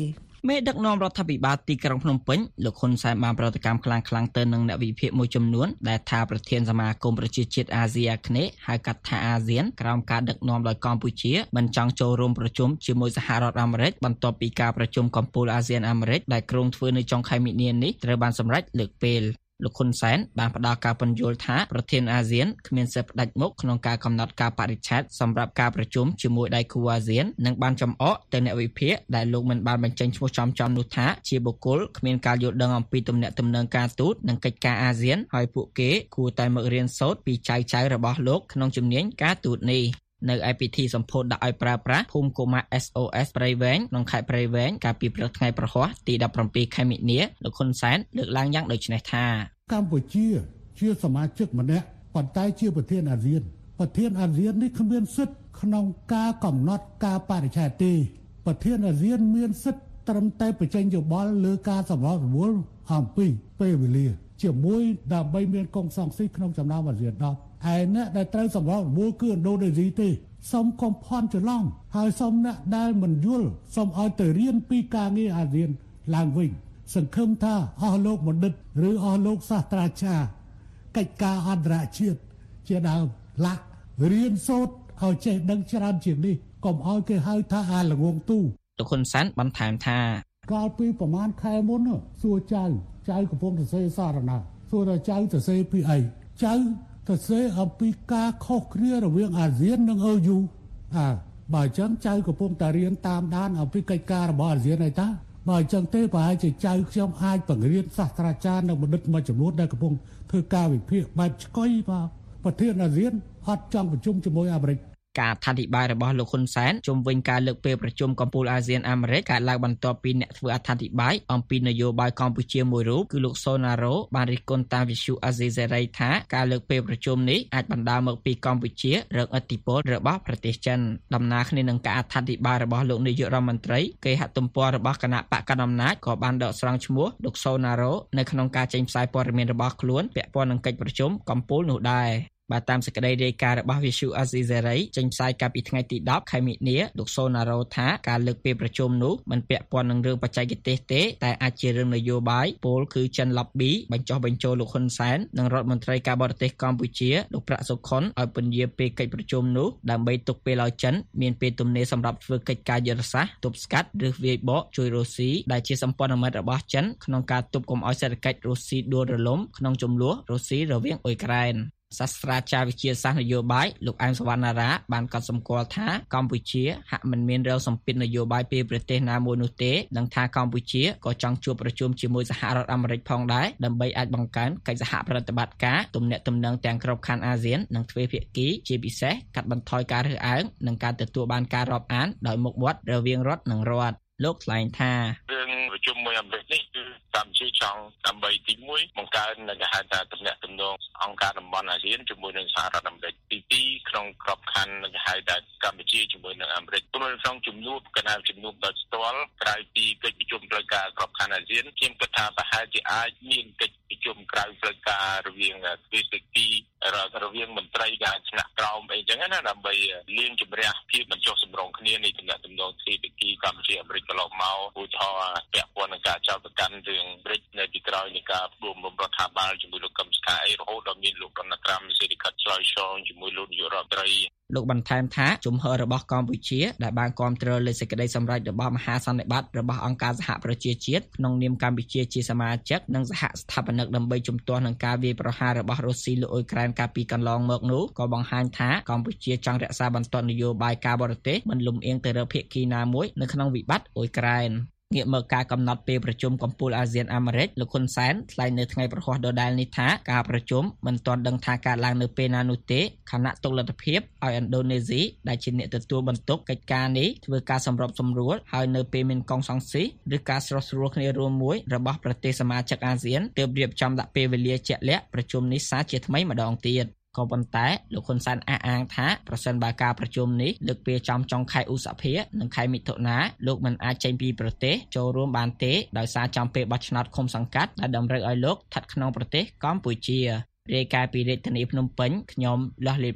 មេដឹកនាំរដ្ឋាភិបាលទីក្រុងភ្នំពេញលោកហ៊ុនសែនបានប្រតិកម្មខ្លាំងៗទៅនឹងអ្នកវិភាគមួយចំនួនដែលថាប្រធានសមាគមប្រជាជាតិអាស៊ីអាគ្នេយ៍ហៅកាត់ថាអាស៊ានក្រោមការដឹកនាំដោយកម្ពុជាមិនចង់ចូលរួមប្រជុំជាមួយសហរដ្ឋអាមេរិកបន្ទាប់ពីការប្រជុំកំពូលអាស៊ានអាមេរិកដែលគ្រោងធ្វើនៅចុងខែមីនានេះត្រូវបានសម្រេចលើកពេលលោកហ៊ុនសែនបានផ្ដល់ការពន្យល់ថាប្រធានអាស៊ានគ្មានសិទ្ធិផ្ដាច់មុខក្នុងការកំណត់កាលបរិច្ឆេទសម្រាប់ការប្រជុំជាមួយដៃគូអាស៊ាននិងបានចំអកទៅអ្នកវិភាគដែលលោកមិនបានបញ្ចេញឈ្មោះចំនោះថាជាបុគ្គលគ្មានការយល់ដឹងអំពីទំនាក់ទំនងការទូតនិងកិច្ចការអាស៊ានហើយពួកគេគួរតែមករៀនសូត្រពីចៅរបស់លោកក្នុងជំនាញការទូតនេះនៅឯពិធីសម្ពោធដាក់ឲ្យប្រើប្រាស់ភូមិកុមារ SOS ព្រៃវែងក្នុងខេត្តព្រៃវែងកាលពីព្រឹកថ្ងៃប្រហ័សទី17ខែមិនិនាលោកហ៊ុនសែនលើកឡើងយ៉ាងដូចនេះថាកម្ពុជាជាសមាជិកម្នាក់ប៉ុន្តែជាប្រធានអាស៊ាននេះគ្មានសិទ្ធិក្នុងការកំណត់ការបរិច្ឆេទទេប្រធានអាស៊ានមានសិទ្ធិត្រឹមតែបញ្ចេញយោបល់លើការសម្របសម្រួលអំពីពេលវេលាជាមួយដើម្បីមានកុងសង្ស៊ីក្នុងចំណោមអាស៊ាន10ហើយអ្នកដែលត្រូវសម្របសម្រួលគឺឥណ្ឌូនេស៊ីទេសូមកុំភ័ន្តច្រឡំហើយសូមអ្នកដែលមិនយល់សូមឲ្យទៅរៀនពីការងារអាស៊ានឡើងវិញសង្ឃឹមថាអស់លោកបណ្ឌិតឬអស់លោកសាស្ត្រាចារ្យកិច្ចការអន្តរជាតិជាដើមឡាក់រៀនសូត្រឲ្យចេះដឹងច្រើនជាងនេះកុំឲ្យគេហៅថាអាល្ងងទូលោកហ៊ុនសែនបន្ថែមថាកាលពីប្រហែលខែមុនសួរចៅកំពុងទៅសេសារណាសួរចៅទៅសេពីអីចៅទៅសេអំពីការខុសគ្នារវាងអាស៊ាននិងEUបើអញ្ចឹងចៅកំពុងតែរៀនតាមដានអំពីកិច្ចការរបស់អាស៊ានហើយតាបើអញ្ចឹងទេប្រហែលជាចៅខ្ញុំអាចបង្រៀនសាស្ត្រាចារ្យនិងបណ្ឌិតមួយចំនួនដែលកំពុងធ្វើការវិភាគបែបឆ្កុយបាទប្រធានអាស៊ានអត់ចង់ប្រជុំជាមួយអាមេរិកការអធិប្បាយរបស់លោកហ៊ុនសែនជុំវិញការលើកពេលប្រជុំកំពូលអាស៊ានអាមេរិកកើតឡើងបន្ទាប់ពីអ្នកធ្វើអធិប្បាយអំពីនយោបាយកម្ពុជាមួយរូបគឺលោកសូណារ៉ូបានរិះគន់តាមវិទ្យុអាស៊ីសេរីថាការលើកពេលប្រជុំនេះអាចបណ្ដាលមកពីកម្ពុជារងឥទ្ធិពលរបស់ប្រទេសចិនដំណើរគ្នានឹងការអធិប្បាយរបស់លោកនាយករដ្ឋមន្ត្រីគេហទំព័ររបស់គណៈបកកណ្ដាលអំណាចក៏បានដកស្រង់ឈ្មោះលោកសូណារ៉ូនៅក្នុងការចេញផ្សាយព័ត៌មានរបស់ខ្លួនពាក់ព័ន្ធនឹងកិច្ចប្រជុំកំពូលនោះដែរបាទតាមសេចក្តីរាយការណ៍របស់ Visu Azizari ចេញផ្សាយកាលពីថ្ងៃទី10ខែមិនិនាលោកសូណារ៉ូថាការលើកពេលប្រជុំនោះមិនពាក់ព័ន្ធនឹងរឿងបច្ចេកទេសទេតែអាចជារឿងនយោបាយពលគឺចិន lobby បញ្ចុះបញ្ចូលលោកហ៊ុនសែននិងរដ្ឋមន្ត្រីការបរទេសកម្ពុជាលោកប្រាក់សុខុនឲ្យពន្យាពេលកិច្ចប្រជុំនោះដើម្បីទុកពេលឲ្យចិនមានពេលទំនេរសម្រាប់ធ្វើកិច្ចការយុទ្ធសាស្ត្រទប់ស្កាត់ឬវាយបកជួយរុស្ស៊ីដែលជាសម្ព័ន្ធមិត្តរបស់ចិនក្នុងការទប់កុំឲ្យសេដ្ឋកិច្ចរុស្ស៊ីដួលរលំក្នុងជម្លោះរុស្ស៊ីរវាងអ៊ុយក្រែនសាស្ត្រាចារ្យវិទ្យាសាស្ត្រនយោបាយលោកអែមសវណ្ណារាបានកត់សម្គាល់ថាកម្ពុជាហាក់មិនមានរលសម្ពាធនយោបាយពីប្រទេសណាមួយនោះទេនិងថាកម្ពុជាក៏ចង់ជួបប្រជុំជាមួយសហរដ្ឋអាមេរិកផងដែរដើម្បីអាចបង្កើនកិច្ចសហប្រតិបត្តិការទំនាក់ទំនងទាំងក្របខ័ណ្ឌអាស៊ាននិងទ្វេភាគីជាពិសេសកាត់បន្ថយការរើសអើងនិងការទទួលបានការរាប់អានដោយមុខមាត់រវាងរដ្ឋនិងរដ្ឋលោកថ្លែងថារឿងប្រជុំមួយអាមេរិកនេះគឺកម្ពុជាចង់ដើម្បីទី1បង្កើននៅគេហៅថាទំនាក់ទំនងអង្គការតំបន់អាស៊ានជាមួយនឹងសហរដ្ឋអាមេរិកទី2ក្នុងក្របខ័ណ្ឌគេហៅថាកម្ពុជាជាមួយនឹងអាមេរិកក្នុងជំនួបកណ្ដាលជំនួបដោយផ្ទាល់ក្រៅពីកិច្ចប្រជុំផ្លូវការក្របខ័ណ្ឌអាស៊ានខ្ញុំគិតថាប្រហែលជាអាចមានកិច្ចប្រជុំក្រៅផ្លូវការរវាងទ្វេភាគីរវាងមន្ត្រីការឆ្នាក់ក្រោមអីចឹងណាដើម្បីលាងជម្រះភាពមិនចុះសម្រុងគ្នានៃទំនាក់ទំនងទ្វេភាគីកម្ពុជាអាមេរិកកន្លងមកឧទាហរណ៍ពាក់ព័ន្ធនឹងការចោទប្រកាន់រឿងអាមេរិកនៅពីក្រោយនៃការផ្ដួលរំលំរដ្ឋាភិបាលជាមួយលោកកឹមសុខាអីរហូតដល់មានលោកដុនណាល់ត្រាំសេរីកាត់ឆ្លើយឆ្លងជាមួយលោកនាយករដ្ឋមន្ត្រីលោកបន្ថែមថាជំហររបស់កម្ពុជាដែលបានគាំទ្រលើសេចក្តីសម្រេចរបស់មហាសន្និបាតរបស់អង្គការសហប្រជាជាតិក្នុងនាមកម្ពុជាជាសមាជិកនិងសហស្ថាបនិកដើម្បីជំទាស់នឹងការវាយប្រហាររបស់រុស្ស៊ីលើអ៊ុយក្រែនកាលពីកន្លងមកនោះក៏បង្ហាញថាកម្ពុជាចង់រក្សាបន្ទាត់នយោបាយការបរទេសមិនលំអៀងទៅរកភាគីណាមួយនៅក្នុងវិបត្តិអ៊ុយក្រែនងាកមកការកំណត់ពេលប្រជុំកំពូលអាស៊ានអាមេរិកលោកហ៊ុនសែនថ្លែងនៅថ្ងៃប្រហ័សដដែលនេះថាការប្រជុំមិនទាន់ដឹងថាកើតឡើងនៅពេលណានោះទេខណៈទុកលទ្ធភាពឲ្យឥណ្ឌូនេស៊ីដែលជាអ្នកទទួលបន្ទុកកិច្ចការនេះធ្វើការសម្របសម្រួលហើយនៅពេលមានកុងសង្ស៊ីឬការស្រោះស្រួលគ្នារួមមួយរបស់ប្រទេសសមាជិកអាស៊ានទើបរៀបចំដាក់ពេលវេលាជាក់លាក់ប្រជុំនេះសារជាថ្មីម្ដងទៀតក៏ប៉ុន្តែលោកហ៊ុនសែនអះអាងថាប្រសិនបើការប្រជុំនេះលើកពេលចំចុងខែឧសភានិងខែមិថុនាលោកមិនអាចចេញពីប្រទេសចូលរួមបានទេដោយសារចំពេលបោះឆ្នោតឃុំសង្កាត់ដែលតម្រូវឲ្យលោកស្ថិតក្នុងប្រទេសកម្ពុជារាយការណ៍ពីរាជធានីភ្នំពេញខ្ញុំលាស់លីប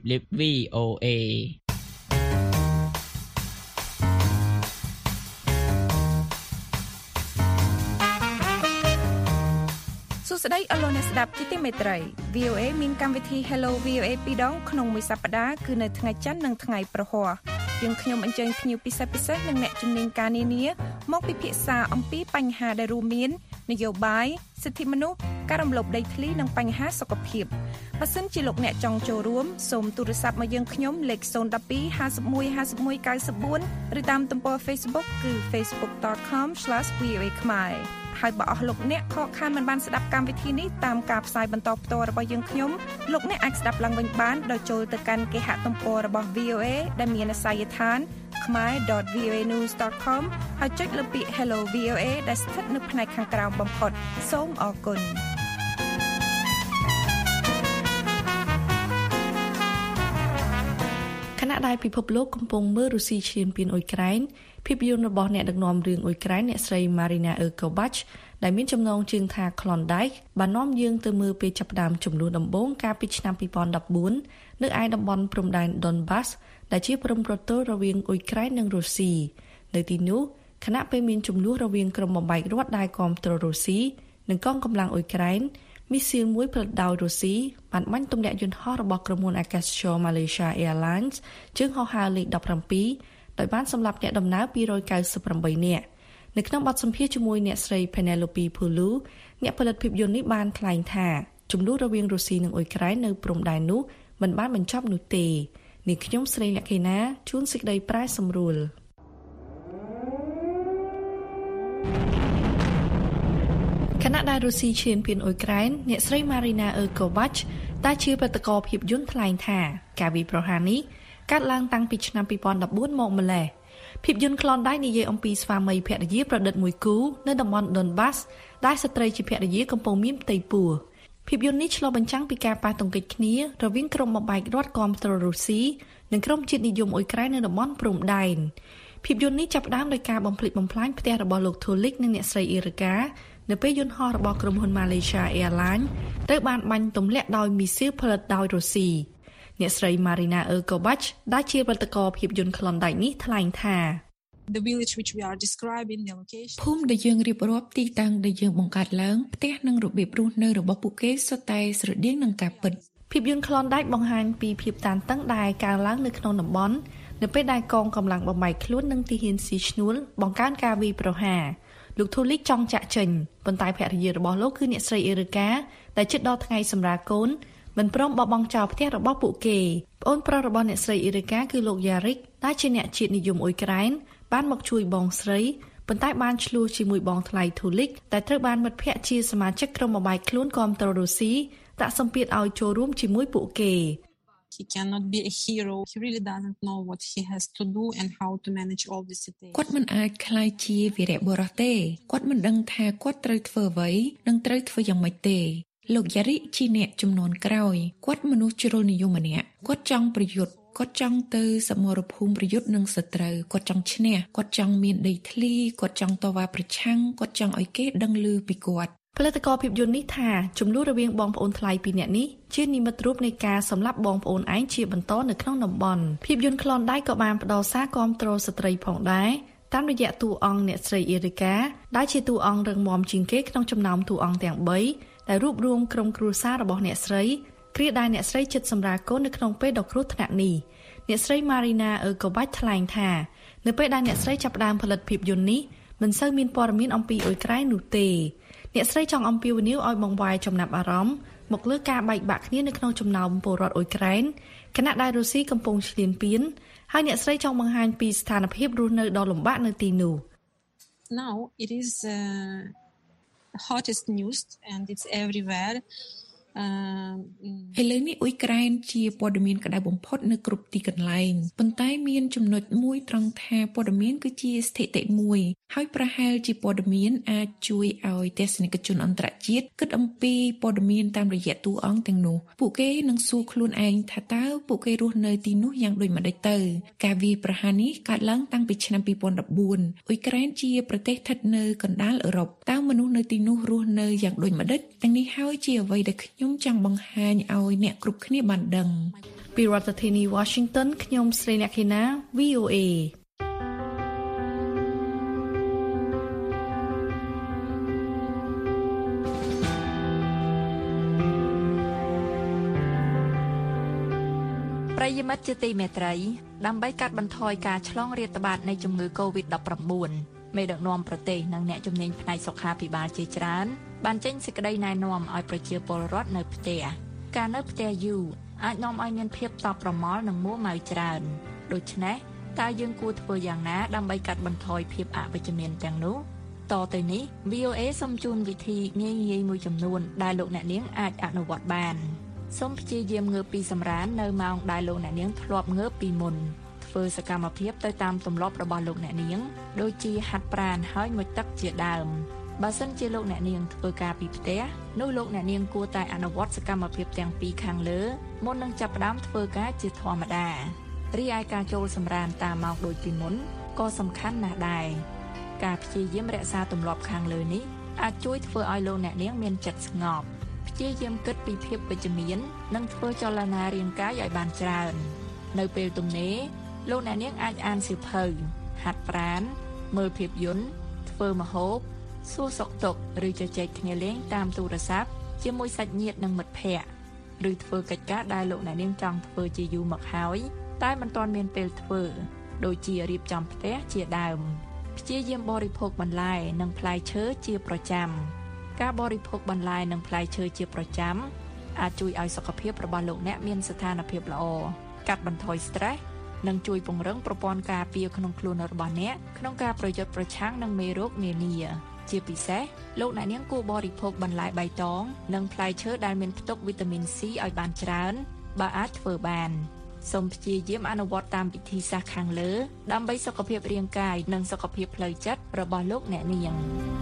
VOA ស្ដីអស់លោកអ្នកស្ដាប់ជាទីមេត្រី VOA មានកម្មវិធី Hello VOA 2 ដងក្នុងមួយសប្តាហ៍គឺនៅថ្ងៃច័ន្ទនិងថ្ងៃប្រហ័សយើងខ្ញុំអញ្ជើញភ្ញៀវពិសេសនិងអ្នកជំនាញការនានាមកពិភាក្សាអំពីបញ្ហាដែលរួមមាននយោបាយសិទ្ធិមនុស្សការរំលោភដីធ្លីនិងបញ្ហាសុខភាពបើសិនជាលោកអ្នកចង់ចូលរួមសូមទូរស័ព្ទមកយើងខ្ញុំលេខ012 51 51 94ឬតាមទំព័រ Facebook គឺ facebook.com/voa ខ្មែរហើយបើអស់លោកអ្នកខកខានមិនបានស្ដាប់កម្មវិធីនេះតាមការផ្សាយបន្តផ្ទាល់របស់យើងខ្ញុំលោកអ្នកអាចស្ដាប់ឡើងវិញបានដោយចូលទៅកាន់គេហទំព័ររបស់ VOA ដែលមានអាសយដ្ឋាន khmer.voanews.com ហើយចុចលើពាក្យ Hello VOA ដែលស្ថិតនៅផ្នែកខាងក្រោមបំផុតសូមអរគុណខណៈដែលពិភពលោកកំពុងមើលរុស្ស៊ីឈានពានអ៊ុយក្រែនភាពយន្តរបស់អ្នកដឹកនាំរឿងអ៊ុយក្រែនអ្នកស្រី Marina Erkovach ដែលមានចំណងជើងថា Klondike បាននាំយើងទៅមើលពេលចាប់ផ្ដើមចំនួនដំបូងកាលពីឆ្នាំ2014នៅឯតំបន់ព្រំដែន Donbas ដែលជាព្រំប្រទល់រវាងអ៊ុយក្រែននិងរុស្ស៊ីនៅទីនោះខណៈពេលមានចំនួនរវាងក្រុមបំបែករដ្ឋដែលគាំទ្ររុស្ស៊ីនិងកងកម្លាំងអ៊ុយក្រែនមីស៊ីលមួយផលិតដោយរុស្ស៊ីបានបាញ់ទម្លាក់យន្តហោះរបស់ក្រុមហ៊ុនអាកាសចរ Malaysia Airlines ជើងហោះហើរលេខ17ដោយបានសម្លាប់អ្នកដំណើរ298នាក់នៅក្នុងបទសម្ភាសន៍ជាមួយអ្នកស្រី Penelope Pulu អ្នកផលិតភាពយន្តនេះបានថ្លែងថាចំនួនរវាងរុស្ស៊ីនិងអ៊ុយក្រែននៅព្រំដែននោះមិនបានបញ្ចប់នោះទេនេះខ្ញុំស្រីលក្ខិណាជួនសេចក្តីប្រែសម្រួលខណៈដែលរុស្ស៊ីឈានពានអ៊ុយក្រែនអ្នកស្រី Marina Erkovach ដែលជាបេក្ខការភាពយន្តថ្លែងថាការវាយប្រហារនេះកើតឡើងតាំងពីឆ្នាំ2014មកម្លេះភាពយន្តKlondikeនិយាយអំពីស្វាមីភរិយាប្រឌិតមួយគូនៅតំបន់ Donbas ដែលស្ត្រីជាភរិយាកំពុងមានផ្ទៃពោះភាពយន្តនេះឆ្លុះបញ្ចាំងពីការប៉ះទង្គិចគ្នារវាងក្រុមបំបែករដ្ឋគាំទ្ររុស្ស៊ីនិងក្រុមជាតិនិយមអ៊ុយក្រែននៅតំបន់ព្រំដែនភាពយន្តនេះចាប់ផ្ដើមដោយការបំផ្លិចបំផ្លាញផ្ទះរបស់លោក Tulik និងអ្នកស្រី Erika នៅពេលយន្តហោះរបស់ក្រុមហ៊ុន Malaysia Airlines ត្រូវបានបាញ់ទម្លាក់ដោយមីស៊ីលផលិតដោយរុស្ស៊ីអ្នកស្រី Marina Erkovach ដែលជាបេក្ខការភាពយន្តKlondikeនេះថ្លែងថា The village which we are describing the location ភូមិដែលយើងរៀបរាប់ទីតាំងដែលយើងបង្កើតឡើងផ្ទះនិងរបៀបរស់នៅរបស់ពួកគេសុទ្ធតែស្រដៀងនឹងការពិតភាពយន្តKlondikeបង្ហាញពីភាពតានតឹងដែលកើតឡើងនៅក្នុងតំបន់នៅពេលដែលកងកម្លាំងបំបែកខ្លួននិងទាហានស៊ីឈ្នួលបង្កើនការវាយប្រហារលោក Tulik ចង់ចាក់ចេញប៉ុន្តែភរិយារបស់លោកគឺអ្នកស្រី Erika ដែលជិតដល់ថ្ងៃសម្រាលកូនមិនព្រមបោះបង់ចោលផ្ទះរបស់ពួកគេប្អូនប្រុសរបស់អ្នកស្រី Erika គឺលោក Yarik ដែលជាអ្នកជាតិនិយមអ៊ុយក្រែនបានមកជួយបងស្រីប៉ុន្តែបានឆ្លោះជាមួយបងថ្លៃ Tulik ដែលត្រូវបានមិត្តភ័ក្តិជាសមាជិកក្រុមបំបែកខ្លួនគាំទ្ររុស្ស៊ីដាក់សម្ពាធឲ្យចូលរួមជាមួយពួកគេ He cannot be a hero. He really doesn't know what he has to do and how to manage all the situation. គាត់មិនអាចក្លាយជាវីរបុរសទេគាត់មិនដឹងថាគាត់ត្រូវធ្វើអ្វីនិងត្រូវធ្វើយ៉ាងម៉េចទេលោក Yarik ជាអ្នកជំនាន់ក្រោយគាត់មនុស្សជ្រុលនិយមម្នាក់គាត់ចង់ប្រយុទ្ធគាត់ចង់ទៅសមរភូមិប្រយុទ្ធនឹងសត្រូវគាត់ចង់ឈ្នះគាត់ចង់មានដីធ្លីគាត់ចង់តវ៉ាប្រឆាំងគាត់ចង់ឲ្យគេដឹងឮពីគាត់ផលិតករភាពយន្តនេះថាចំនួនរវាងបងប្អូនថ្លៃពីរនាក់នេះជានិមិត្តរូបនៃការសម្លាប់បងប្អូនឯងជាបន្តនៅក្នុងតំបន់ភាពយន្តKlondikeក៏បានផ្ដល់សារគាំទ្រស្ត្រីផងដែរតាមរយៈតួអង្គអ្នកស្រី Erika ដែលជាតួអង្គរឹងមាំជាងគេក្នុងចំណោមតួអង្គទាំង3ដែលរួបរวมក្រុមគ្រួសាររបស់អ្នកស្រីគ្រាដែលអ្នកស្រីជិតសម្រាលកូននៅក្នុងពេលដ៏គ្រោះថ្នាក់នេះអ្នកស្រី Marina Erkovach ថ្លែងថានៅពេលដែលអ្នកស្រីចាប់ផ្ដើមផលិតភាពយន្តនេះមិនសូវមានព័ត៌មានអំពីអ៊ុយក្រែននោះទេអ្នកស្រីចង់អំពាវនាវឲ្យបង្វែរចំណាប់អារម្មណ៍មកលើការបែកបាក់គ្នានៅក្នុងចំណោមពលរដ្ឋអ៊ុយក្រែនខណៈដែលរុស្ស៊ីកំពុងឈ្លានពានហើយអ្នកស្រីចង់បង្ហាញពីស្ថានភាពរស់នៅដ៏លំបាកនៅទីនោះ Now it is hottest news and it's everywhere ឥឡូវនេះអ៊ុយក្រែនជាព័ត៌មានក្តៅបំផុតនៅគ្រប់ទីកន្លែងប៉ុន្តែមានចំណុចមួយត្រង់ថាព័ត៌មានគឺជាស្ថិតិមួយហើយប្រហែលជាព័ត៌មានអាចជួយឲ្យទស្សនិកជនអន្តរជាតិគិតអំពីព័ត៌មានតាមរយៈតួអង្គទាំងនោះពួកគេនឹងសួរខ្លួនឯងថាតើពួកគេរស់នៅទីនោះយ៉ាងដូចម្តេចទៅការវាយប្រហារនេះកើតឡើងតាំងពីឆ្នាំ2014អ៊ុយក្រែនជាប្រទេសស្ថិតនៅកណ្ដាលអឺរ៉ុបតើមនុស្សនៅទីនោះរស់នៅយ៉ាងដូចម្តេចទាំងនេះហើយជាអ្វីដែលខ្ញុំចង់បង្ហាញឲ្យអ្នកគ្រប់គ្នាបានដឹងពីរដ្ឋធានី Washington ខ្ញុំស្រីអ្នកខេណា VOA ប្រិយមិត្តជាទីមេត្រីដើម្បីកាត់បន្ថយការឆ្លងរាតត្បាតនៃជំងឺ Covid-19 មេដឹកនាំប្រទេសនិងអ្នកជំនាញផ្នែកសុខាភិបាលជាច្រើនបានចេញសេចក្តីណែនាំឲ្យប្រជាពលរដ្ឋនៅផ្ទះការនៅផ្ទះយូរអាចនាំឲ្យមានភាពតប់ប្រមល់និងមួម៉ៅច្រើនដូច្នេះតើយើងគួរធ្វើយ៉ាងណាដើម្បីកាត់បន្ថយភាពអវិជ្ជមានទាំងនោះតទៅនេះ VOA សូមជូនវិធីងាយៗមួយចំនួនដែលលោកអ្នកនាងអាចអនុវត្តបានសូមព្យាយាមងើបពីសម្រាននៅម៉ោងដែលលោកអ្នកនាងធ្លាប់ងើបពីមុនធ្វើសកម្មភាពទៅតាមទម្លាប់របស់លោកអ្នកនាងដូចជាហាត់ប្រាណហើយមុជទឹកជាដើមបើសិនជាលោកអ្នកនាងធ្វើការពីផ្ទះនោះលោកអ្នកនាងគួរតែអនុវត្តសកម្មភាពទាំងពីរខាងលើមុននឹងចាប់ផ្ដើមធ្វើការជាធម្មតារីឯការចូលសម្រានតាមម៉ោងដូចពីមុនក៏សំខាន់ណាស់ដែរការព្យាយាមរក្សាទម្លាប់ខាងលើនេះអាចជួយធ្វើឲ្យលោកអ្នកនាងមានចិត្តស្ងប់ព្យាយាមគិតពីភាពវិជ្ជមាននិងធ្វើចលនារាងកាយឲ្យបានច្រើននៅពេលទំនេរលោកអ្នកនាងអាចអានសៀវភៅហាត់ប្រាណមើលភាពយន្តធ្វើម្ហូបសួរសុខទុក្ខឬជជែកគ្នាលេងតាមទូរស័ព្ទជាមួយសាច់ញាតិនិងមិត្តភ័ក្តិឬធ្វើកិច្ចការដែលលោកអ្នកនាងចង់ធ្វើជាយូរមកហើយតែមិនទាន់មានពេលធ្វើដូចជារៀបចំផ្ទះជាដើមព្យាយាមបរិភោគបន្លែនិងផ្លែឈើជាប្រចាំការបរិភោគបន្លែនិងផ្លែឈើជាប្រចាំអាចជួយឲ្យសុខភាពរបស់លោកអ្នកមានស្ថានភាពល្អកាត់បន្ថយ stress និងជួយពង្រឹងប្រព័ន្ធការពារក្នុងខ្លួនរបស់អ្នកក្នុងការប្រយុទ្ធប្រឆាំងនឹងមេរោគនានាជាពិសេសលោកអ្នកនាងគួរបរិភោគបន្លែបៃតងនិងផ្លែឈើដែលមានផ្ទុកវីតាមីន C ឲ្យបានច្រើនបើអាចធ្វើបានសូមព្យាយាមអនុវត្តតាមវិធីសាស្ត្រខាងលើដើម្បីសុខភាពរាងកាយនិងសុខភាពផ្លូវចិត្តរបស់លោកអ្នកនាង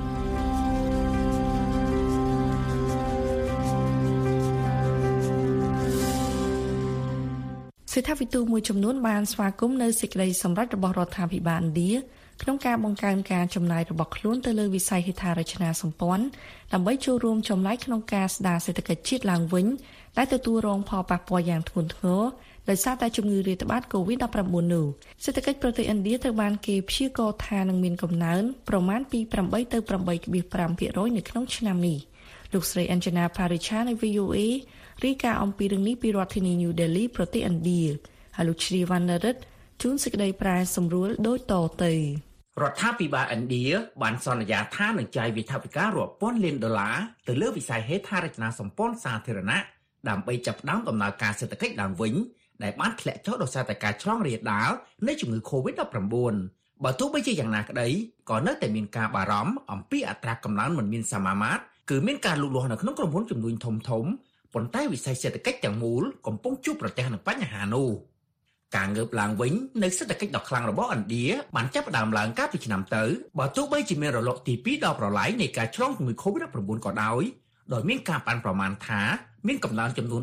សេដ្ឋវិទូមួយចំនួនបានស្វាគមន៍នៅសេចក្តីសម្រេចរបស់រដ្ឋាភិបាលឥណ្ឌាក្នុងការបង្កើនការចំណាយរបស់ខ្លួនទៅលើវិស័យហេដ្ឋារចនាសម្ព័ន្ធដើម្បីចូលរួមចំណែកក្នុងការស្ដារសេដ្ឋកិច្ចជាតិឡើងវិញដែលទទួលរងផលប៉ះពាល់យ៉ាងធ្ងន់ធ្ងរដោយសារតែជំងឺរាតត្បាត COVID-19 នោះសេដ្ឋកិច្ចប្រទេសឥណ្ឌាត្រូវបានគេព្យាករណ៍ថានឹងមានកំណើនប្រមាណពី 8 ទៅ 8.5% នៅក្នុងឆ្នាំនេះលោកស្រី Anjana Paricha នៃ VOA រាយការណ៍អំពីរឿងនេះពីរដ្ឋធានី New Delhi ប្រទេសឥណ្ឌាហើយលោក Shri Vannarat ជួនសេចក្តីប្រែសម្រួលដូចតទៅរដ្ឋាភិបាលឥណ្ឌាបានសន្យាថានឹងចាយវិធានការរាប់ពាន់លានដុល្លារទៅលើវិស័យហេដ្ឋារចនាសម្ព័ន្ធសាធារណៈដើម្បីចាប់ផ្ដើមដំណើរការសេដ្ឋកិច្ចឡើងវិញដែលបានធ្លាក់ចុះដោយសារតែការឆ្លងរាលដាលនៃជំងឺ COVID-19 បើទោះបីជាយ៉ាងណាក្តីក៏នៅតែមានការបារម្ភអំពីអត្រាកំណើនមិនមានសមាមាត្រគឺមានការលូតលាស់នៅក្នុងក្រុមហ៊ុនចំនួនធំៗប៉ុន្តែវិស័យសេដ្ឋកិច្ចទាំងមូលកំពុងជួបប្រទះនឹងបញ្ហានោះការងើបឡើងវិញនៅសេដ្ឋកិច្ចដ៏ខ្លាំងរបស់ឥណ្ឌាបានចាប់ផ្ដើមឡើងកាលពីឆ្នាំទៅបើទោះបីជាមានរលកទី2ដល់ប្រឡាយនៃការឆ្លងជំងឺ COVID-19 ក៏ដោយមានការប៉ាន់ប្រមាណថាមានកំណើនចំនួន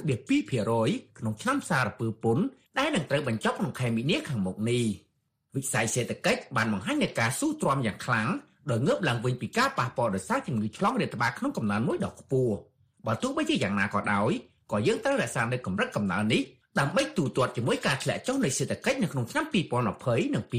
9.2% ក្នុងឆ្នាំសារពើពន្ធដែលនឹងត្រូវបញ្ចប់ក្នុងខែមីនាខាងមុខនេះវិស័យសេដ្ឋកិច្ចបានបង្ហាញនូវការស៊ូទ្រាំយ៉ាងខ្លាំងដោយងើបឡើងវិញពីការប៉ះពាល់ដោយសារជំងឺឆ្លងរាតត្បាតក្នុងកំណើនមួយដ៏ខ្ពស់បើទោះបីជាយ៉ាងណាក៏ដោយក៏យើងត្រូវរក្សានៅកម្រិតកំណើននេះដើម្បីទូទាត់ជាមួយការធ្លាក់ចុះនៃសេដ្ឋកិច្ចនៅក្នុងឆ្នាំ2020និង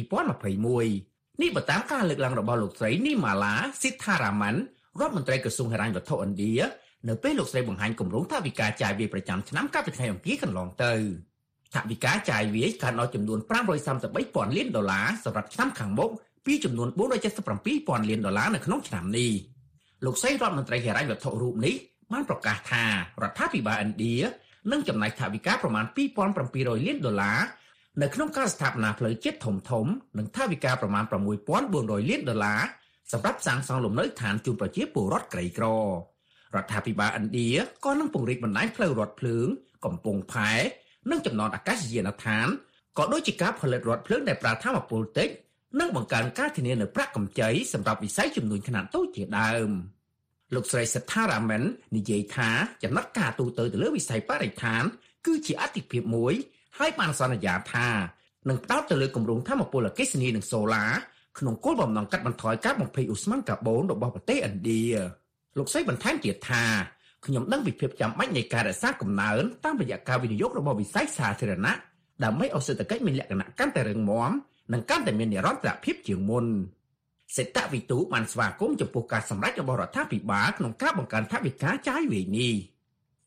2021នេះបើតាមការលើកឡើងរបស់លោកស្រី Nirmala Sitharaman រដ្ឋមន្ត្រីក្រសួងហិរញ្ញវត្ថុឥណ្ឌានៅពេលលោកស្រីបង្ហាញគម្រោងថវិកាចាយវាយប្រចាំឆ្នាំកាលពីថ្ងៃអង្គារកន្លងទៅថវិកាចាយវាយកើនដល់ចំនួន 533,000 លានដុល្លារសម្រាប់ឆ្នាំខាងមុខពីចំនួន 477,000 លានដុល្លារនៅក្នុងឆ្នាំនេះលោកស្រីរដ្ឋមន្ត្រីហិរញ្ញវត្ថុរូបនេះបានប្រកាសថារដ្ឋាភិបាលឥណ្ឌានឹងចំណាយថវិកាប្រមាណ 2,700 លានដុល្លារនៅក្នុងការស្ថាបនាផ្លូវជាតិធំៗនិងថវិកាប្រមាណ 6,400 លានដុល្លារសម្រាប់សាងសង់លំនៅឋានជូនប្រជាពលរដ្ឋក្រីក្ររដ្ឋាភិបាលឥណ្ឌាក៏នឹងពង្រីកបណ្ដាញផ្លូវរថភ្លើងកំពង់ផែនិងចំណតអាកាសយានដ្ឋានក៏ដូចជាការផលិតរថភ្លើងដែលប្រើថាមពលតិចនិងបង្កើនការធានានូវប្រាក់កម្ចីសម្រាប់វិស័យជំនួញខ្នាតតូចជាដើមលោកស្រី Sitharaman និយាយថាចំណាត់ការទូទៅលើវិស័យបរិស្ថានគឺជាអាទិភាពមួយហើយបានសន្យាថានឹងផ្ដោតទៅលើគម្រោងថាមពលអគ្គិសនីនិងសូឡាក្នុងគោលបំណងកាត់បន្ថយការបំភាយឧស្ម័នកាបូនរបស់ប្រទេសឥណ្ឌាលោកស្រីបន្ថែមទៀតថាខ្ញុំដឹងពីភាពចាំបាច់នៃការរក្សាកំណើនតាមរយៈការវិនិយោគរបស់វិស័យសាធារណៈដើម្បីឲ្យសេដ្ឋកិច្ចមានលក្ខណៈកាន់តែរឹងមាំនិងកាន់តែមាននិរន្តរភាពជាងមុនសេដ្ឋវិទូបានស្វាគមន៍ចំពោះការសម្រេចរបស់រដ្ឋាភិបាលក្នុងការបង្កើនថវិកាចាយវាយនេះ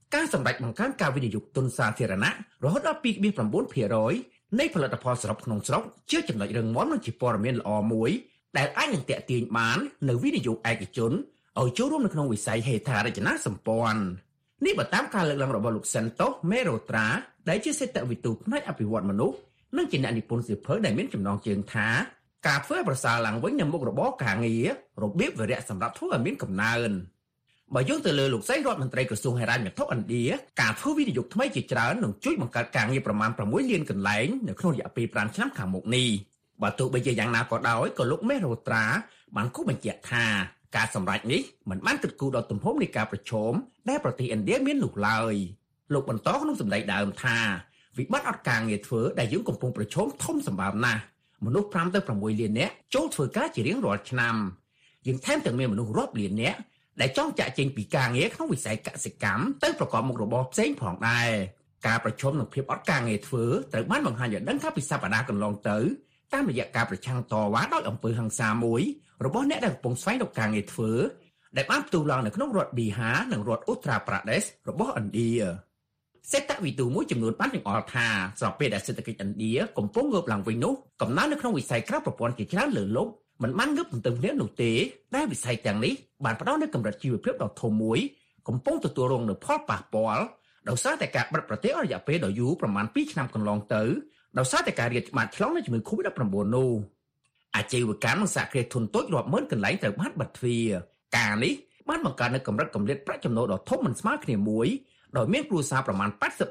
ការសម្រេចបង្កើនការវិនិយោគទុនសាធារណៈរហូតដល់ 2.9% នៃផលិតផលសរុបក្នុងស្រុកជាចំណុចរឹងមាំនិងជាព័ត៌មានល្អមួយដែលអាចនឹងទាក់ទាញបាននៅវិនិយោគឯកជនឲ្យចូលរួមនៅក្នុងវិស័យហេដ្ឋារចនាសម្ព័ន្ធនេះបើតាមការលើកឡើងរបស់លោក Santos Merotra ដែលជាសេដ្ឋវិទូផ្នែកអភិវឌ្ឍមនុស្សនិងជាអ្នកនិពន្ធសៀវភៅដែលមានចំណងជើងថាការធ្វើប្រសើរឡើងវិញនៅមុខរបរការងាររបៀបវិរៈសម្រាប់ធ្វើឲ្យមានកំណើនបើយោងទៅលើលោកស្រីរដ្ឋមន្ត្រីក្រសួងហិរញ្ញវត្ថុឥណ្ឌាការធ្វើវិនិយោគថ្មីជាច្រើននឹងជួយបង្កើតការងារប្រមាណ6លានកន្លែងនៅក្នុងរយៈពេល5ឆ្នាំខាងមុខនេះបើទោះបីជាយ៉ាងណាក៏ដោយក៏លោកមេរ៉ូត្រាបានគូបញ្ជាក់ថាការសម្រេចនេះមិនបានគិតគូរដល់ទំហំនៃការប្រជុំដែលប្រទេសឥណ្ឌាមាននោះឡើយលោកបន្តក្នុងសម្ដីដើមថាវិបត្តិអត់ការងារធ្វើដែលយើងកំពុងប្រឈមធំសម្បើមណាស់មនុស្ស5ទៅ6លាននាក់ចូលធ្វើការជារៀងរាល់ឆ្នាំយើងថែមទាំងមានមនុស្សរាប់លាននាក់ដែលចង់ចាក់ចេញពីការងារក្នុងវិស័យកសិកម្មទៅប្រកបមុខរបរផ្សេងផងដែរការប្រជុំនឹងភាពអត់ការងារធ្វើត្រូវបានបង្ហាញឲ្យដឹងថាពីសប្តាហ៍កន្លងទៅតាមរយៈការប្រឆាំងតវ៉ាដោយអំពើហិង្សាមួយរបស់អ្នកដែលកំពុងស្វែងរកការងារធ្វើដែលបានផ្ទុះឡើងនៅក្នុងរដ្ឋប៊ីហានិងរដ្ឋឧត្រាប្រទេសរបស់ឥណ្ឌាសេដ្ឋវិទូមួយចំនួនបានចង្អុលថាស្របពេលដែលសេដ្ឋកិច្ចឥណ្ឌាកំពុងងើបឡើងវិញនោះកំណើននៅក្នុងវិស័យក្រៅប្រព័ន្ធជាច្រើនលើលប់មិនបានងើបទន្ទឹមគ្នានោះទេដែលវិស័យទាំងនេះបានផ្ដល់នូវកម្រិតជីវភាពដ៏ធំមួយកំពុងទទួលរងនូវផលប៉ះពាល់ដោយសារតែការបិទប្រទេសអស់រយៈពេលដ៏យូរប្រមាណ2ឆ្នាំកន្លងទៅដោយសារតែការរាតត្បាតឆ្លងនៃជំងឺ Covid-19 នោះអាជីវកម្មនិងសហគ្រាសធុនតូចរាប់ម៉ឺនកន្លែងត្រូវបានបិទទ្វារការនេះបានបង្កើននូវកម្រិតគម្លាតប្រាក់ចំណូលដ៏ធំមិនស្មើគ្នាមួយដោយមានគ្រួសារប្រមាណ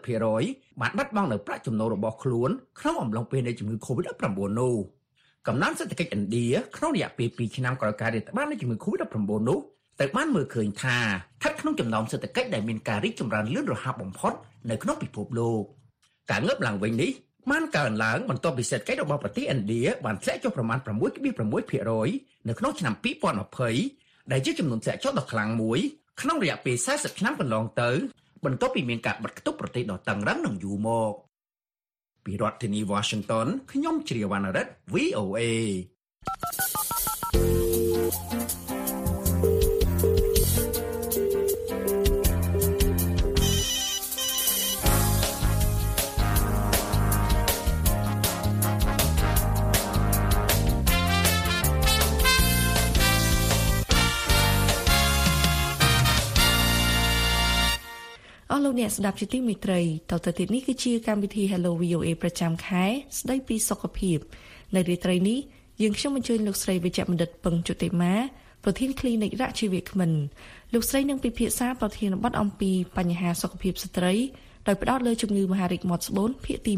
80% បានបាត់បង់នូវប្រាក់ចំណូលរបស់ខ្លួនក្នុងអំឡុងពេលនៃជំងឺ Covid-19 នោះកំណើនសេដ្ឋកិច្ចឥណ្ឌាក្នុងរយៈពេល2ឆ្នាំក្រោយការរាតត្បាតនៃជំងឺ Covid-19 នោះត្រូវបានមើលឃើញថាស្ថិតក្នុងចំណោមសេដ្ឋកិច្ចដែលមានការរីកចម្រើនលឿនរហ័សបំផុតនៅក្នុងពិភពលោកការងើបឡើងវិញនេះបានកើនឡើងបន្ទាប់ពីសេដ្ឋកិច្ចរបស់ប្រទេសឥណ្ឌាបានធ្លាក់ចុះប្រមាណ 6.6% នៅក្នុងឆ្នាំ2020ដែលជាចំនួនធ្លាក់ចុះដ៏ខ្លាំងមួយក្នុងរយៈពេល40ឆ្នាំកន្លងទៅបន្ទាប់ពីមានការបិទគប់ប្រទេសដ៏តឹងរ៉ឹងនិងយូរមកពីរដ្ឋធានី Washington ខ្ញុំជ្រាវណ្ណរិទ្ធ VOA លោកអ្នកស្ដាប់ជាទីមេត្រីតទៅទៀតនេះគឺជាកម្មវិធី Hello VOA ប្រចាំខែស្ដីពីសុខភាពនៅរាត្រីនេះយើងខ្ញុំអញ្ជើញលោកស្រីវិជ្ជបណ្ឌិតពឹងជុតិមាប្រធាន Clinic រកជីវៈគ្មិនលោកស្រីនឹងពិភាក្សាប្រធានបទអំពីបញ្ហាសុខភាពស្ត្រីដោយផ្ដោតលើជំងឺមហារីកមាត់ស្បូនភាគទី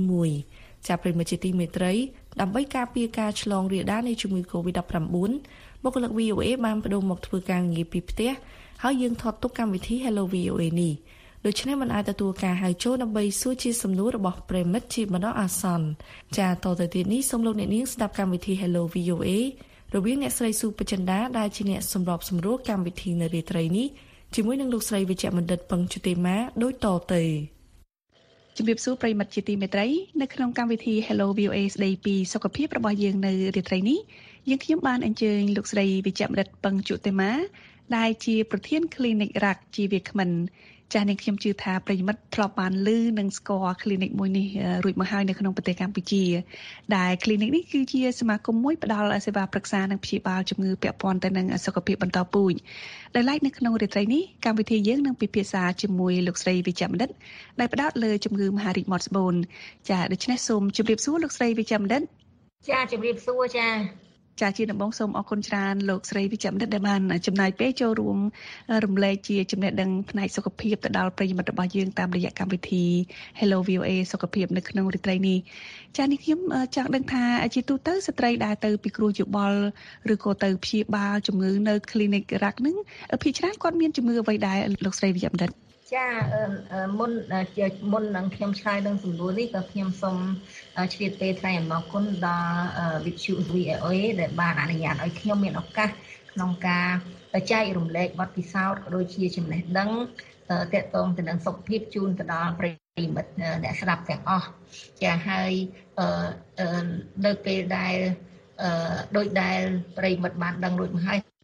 1ចាប់ប្រិមត្តជាទីមេត្រីដើម្បីការពារការឆ្លងរាលដាលនៃជំងឺ Covid-19 បុគ្គលិក VOA បានបដូរមកធ្វើការងារពីផ្ទះហើយយើងថតទុកកម្មវិធី Hello VOA នេះដូច្នេះមិនអាចទទួលការហៅចូលដើម្បីសួរជាសំណួររបស់ប្រិមិត្តជាបណ្ដោះអាសន្នចាតទៅទៀតនេះសូមលោកអ្នកនាងស្ដាប់កម្មវិធី Hello VOA រវាងអ្នកស្រីស៊ូបចិន្តាដែលជាអ្នកសម្របសម្រួលកម្មវិធីនៅរាត្រីនេះជាមួយនឹងលោកស្រីវិជ្ជបណ្ឌិតពឹងជុតិមាដូចតទៅជំរាបសួរប្រិមិត្តជាទីមេត្រីនៅក្នុងកម្មវិធី Hello VOA ស្ដីពីសុខភាពរបស់យើងនៅរាត្រីនេះយើងខ្ញុំបានអញ្ជើញលោកស្រីវិជ្ជបណ្ឌិតពឹងជុតិមាដែលជាប្រធាន Clinic រកជីវៈគ្មិនចាស់នាងខ្ញុំជឿថាប្រិយមិត្តធ្លាប់បានឮនិងស្គាល់ clinic មួយនេះរួចមកហើយនៅក្នុងប្រទេសកម្ពុជាដែល clinic នេះគឺជាសមាគមមួយផ្ដល់សេវាប្រឹក្សានិងព្យាបាលជំងឺពាក់ព័ន្ធទៅនឹងសុខភាពបន្តពូជដែលឡែកនៅក្នុងរាត្រីនេះកម្មវិធីយើងនឹងពិភាក្សាជាមួយលោកស្រីវិជ្ជបណ្ឌិតដែលផ្ដោតលើជំងឺមហារីកមាត់ស្បូនចាដូច្នេះសូមជម្រាបសួរលោកស្រីវិជ្ជបណ្ឌិតចាជម្រាបសួរចាជាដំបូងសូមអរគុណច្រើនលោកស្រីវិជ្ជបណ្ឌិតដែលបានចំណាយពេលចូលរួមរំលែកជាចំណេះដឹងផ្នែកសុខភាពទៅដល់ប្រិយមិត្តរបស់យើងតាមរយៈកម្មវិធី Hello VOA សុខភាពនៅក្នុងរាត្រីនេះចានេះខ្ញុំចង់ដឹងថាជាទូទៅស្ត្រីដែលទៅពិគ្រោះយោបល់ឬក៏ទៅព្យាបាលជំងឺនៅ clinic រ៉ាក់ហ្នឹងភាគច្រើនគាត់មានជំងឺអ្វីដែរលោកស្រីវិជ្ជបណ្ឌិតចាមុននឹងខ្ញុំឆ្លើយនឹងសំណួរនេះក៏ខ្ញុំសូមជ្រាបពេលថ្លែងអំណរគុណដល់វិទ្យុ VOA ដែលបានអនុញ្ញាតឲ្យខ្ញុំមានឱកាសក្នុងការចែករំលែកបទពិសោធន៍ក៏ដូចជាចំណេះដឹងទាក់ទងទៅនឹងសុខភាពជូនទៅដល់ប្រិយមិត្តអ្នកស្ដាប់ទាំងអស់ចាហើយនៅពេលដែលដោយដែលប្រិយមិត្តបានដឹងរួចមកហើយ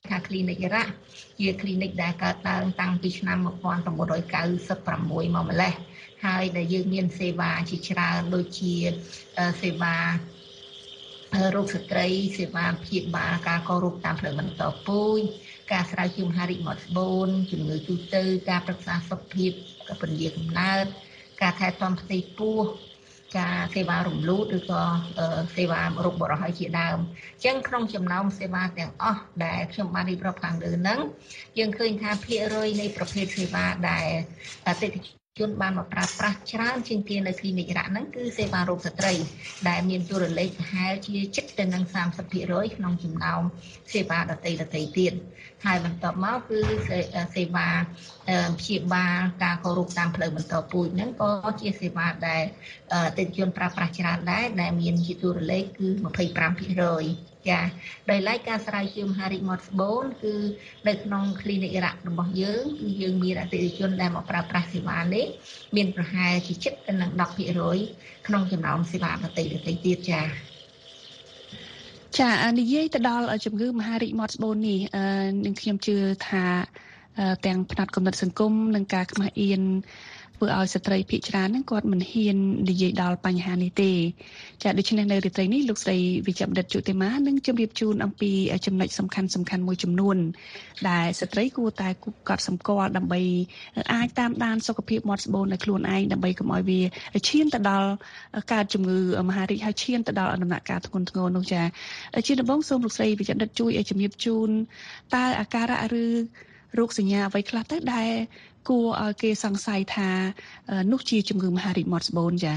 ថា clinic រ៉ាជា clinic ដែលកើតឡើងតាំងពីឆ្នាំ1996មកម្លេះហើយដែលយើងមានសេវាជាច្រើនដូចជាសេវារោគស្ត្រីសេវាព្យាបាលការករោគតាមផ្លូវបន្តពូជការស្រាវជ្រាវមហារីកមាត់ស្បូនជំងឺទូទៅការប្រឹក្សាសុខភាពពន្យាកំណើតការថែទាំផ្ទៃពោះការសេវារំលូតឬក៏សេវារោគបរិះឲ្យជាដើមអញ្ចឹងក្នុងចំណោមសេវាទាំងអស់ដែលខ្ញុំបានរៀបរាប់ខាងលើហ្នឹងយើងឃើញថាភាគរយនៃប្រភេទសេវាដែលអតិថិជនបានមកប្រើប្រាស់ច្រើនជាងគេនៅ clinic រ៉ាក់ហ្នឹងគឺសេវារោគស្ត្រីដែលមានតួលេខប្រហែលជាជិតទៅនឹង 30% ក្នុងចំណោមសេវាដទៃទៀតហើយបន្ទាប់មកគឺសេវាព្យាបាលការករោគតាមផ្លូវបន្តពូជហ្នឹងក៏ជាសេវាដែលអតិថិជនប្រើប្រាស់ច្រើនដែរដែលមានជាតួលេខគឺ 25%ចាដោយឡែកការស្រាវជ្រាវមហារីកមាត់ស្បូនគឺនៅក្នុង clinic រ៉ាក់របស់យើងគឺយើងមានអតិថិជនដែលមកប្រើប្រាស់សេវានេះមានប្រហែលជាជិតទៅនឹង 10% ក្នុងចំណោមសេវាដទៃទៀតចានិយាយទៅដល់ជំងឺមហារីកមាត់ស្បូននេះនឹងខ្ញុំជឿថាទាំងផ្នែកគំនិតសង្គមនិងការខ្មាស់អៀនធ្វើឲ្យស្ត្រីភាគច្រើនហ្នឹងគាត់មិនហ៊ាននិយាយដល់បញ្ហានេះទេចាដូច្នេះនៅរាត្រីនេះលោកស្រីវិជ្ជបណ្ឌិតជុតិមានឹងជម្រាបជូនអំពីចំណុចសំខាន់មួយចំនួនដែលស្ត្រីគួរតែកត់សម្គាល់ដើម្បីអាចតាមដានសុខភាពមាត់ស្បូននៅខ្លួនឯងដើម្បីកុំឲ្យវាឈានទៅដល់កើតជំងឺមហារីកហើយឈានទៅដល់ដំណាក់កាលធ្ងន់ធ្ងរនោះចាជាដំបូងសូមលោកស្រីវិជ្ជបណ្ឌិតជួយឲ្យជម្រាបជូនតើអាការៈឬរោគសញ្ញាអ្វីខ្លះទៅដែលគួរឲ្យគេសង្ស័យថានោះជាជំងឺមហារីកមាត់ស្បូនចា